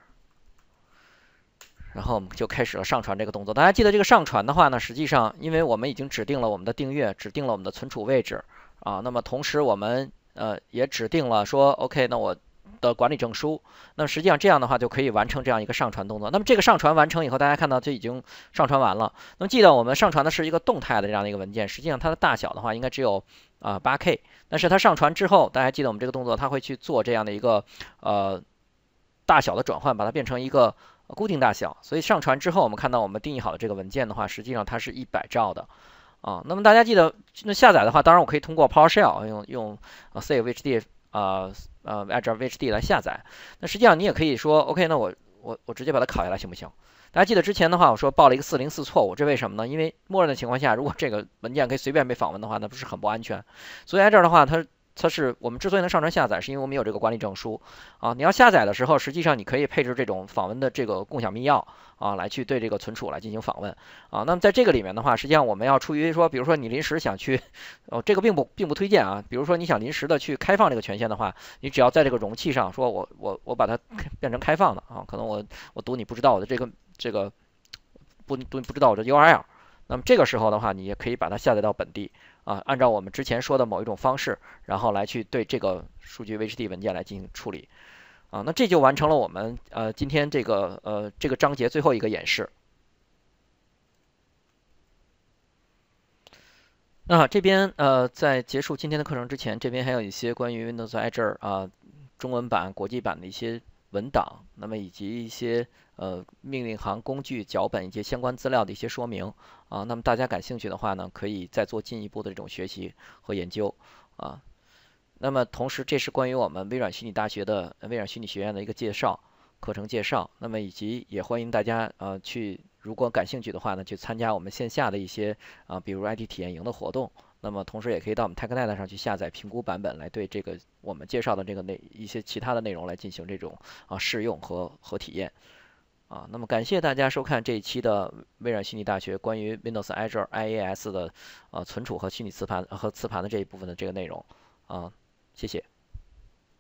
然后我们就开始了上传这个动作。大家记得这个上传的话呢，实际上因为我们已经指定了我们的订阅，指定了我们的存储位置啊，那么同时我们呃也指定了说 OK，那我的管理证书。那么实际上这样的话就可以完成这样一个上传动作。那么这个上传完成以后，大家看到这已经上传完了。那么记得我们上传的是一个动态的这样的一个文件，实际上它的大小的话应该只有啊 八 K， 但是它上传之后，大家记得我们这个动作，它会去做这样的一个呃大小的转换，把它变成一个固定大小。所以上传之后，我们看到我们定义好的这个文件的话，实际上它是一百兆的啊。那么大家记得，那下载的话，当然我可以通过 PowerShell 用用 Save H D 啊呃 Azure V H D 来下载。那实际上你也可以说 OK，那我我我直接把它拷下来行不行？大家记得之前的话，我说报了一个四零四错误，这为什么呢？因为默认的情况下，如果这个文件可以随便被访问的话，那不是很不安全。所以在这儿的话，它它是我们之所以能上传下载，是因为我们有这个管理证书啊。你要下载的时候，实际上你可以配置这种访问的这个共享密钥啊，来去对这个存储来进行访问啊。那么在这个里面的话，实际上我们要出于说，比如说你临时想去，哦，这个并不并不推荐啊。比如说你想临时的去开放这个权限的话，你只要在这个容器上说我我我把它变成开放的啊，可能我我读你不知道我的这个这个不不不知道我的 U R L。那么这个时候的话，你也可以把它下载到本地啊，按照我们之前说的某一种方式，然后来去对这个数据 V H D 文件来进行处理啊。那这就完成了我们呃今天这个呃这个章节最后一个演示。那这边呃在结束今天的课程之前，这边还有一些关于 Windows Azure 啊中文版、国际版的一些文档，那么以及一些呃命令行、工具、脚本以及相关资料的一些说明啊。那么大家感兴趣的话呢，可以再做进一步的这种学习和研究啊。那么同时，这是关于我们微软虚拟大学的微软虚拟学院的一个介绍，课程介绍。那么以及也欢迎大家呃去，如果感兴趣的话呢，去参加我们线下的一些啊，比如 I T 体验营的活动。那么同时也可以到我们 TechNet 上去下载评估版本，来对这个我们介绍的这个内一些其他的内容来进行这种啊试用和和体验啊。那么感谢大家收看这一期的微软虚拟大学关于 Windows Azure I A S 的呃存储和虚拟磁盘和磁盘的这一部分的这个内容啊，谢谢。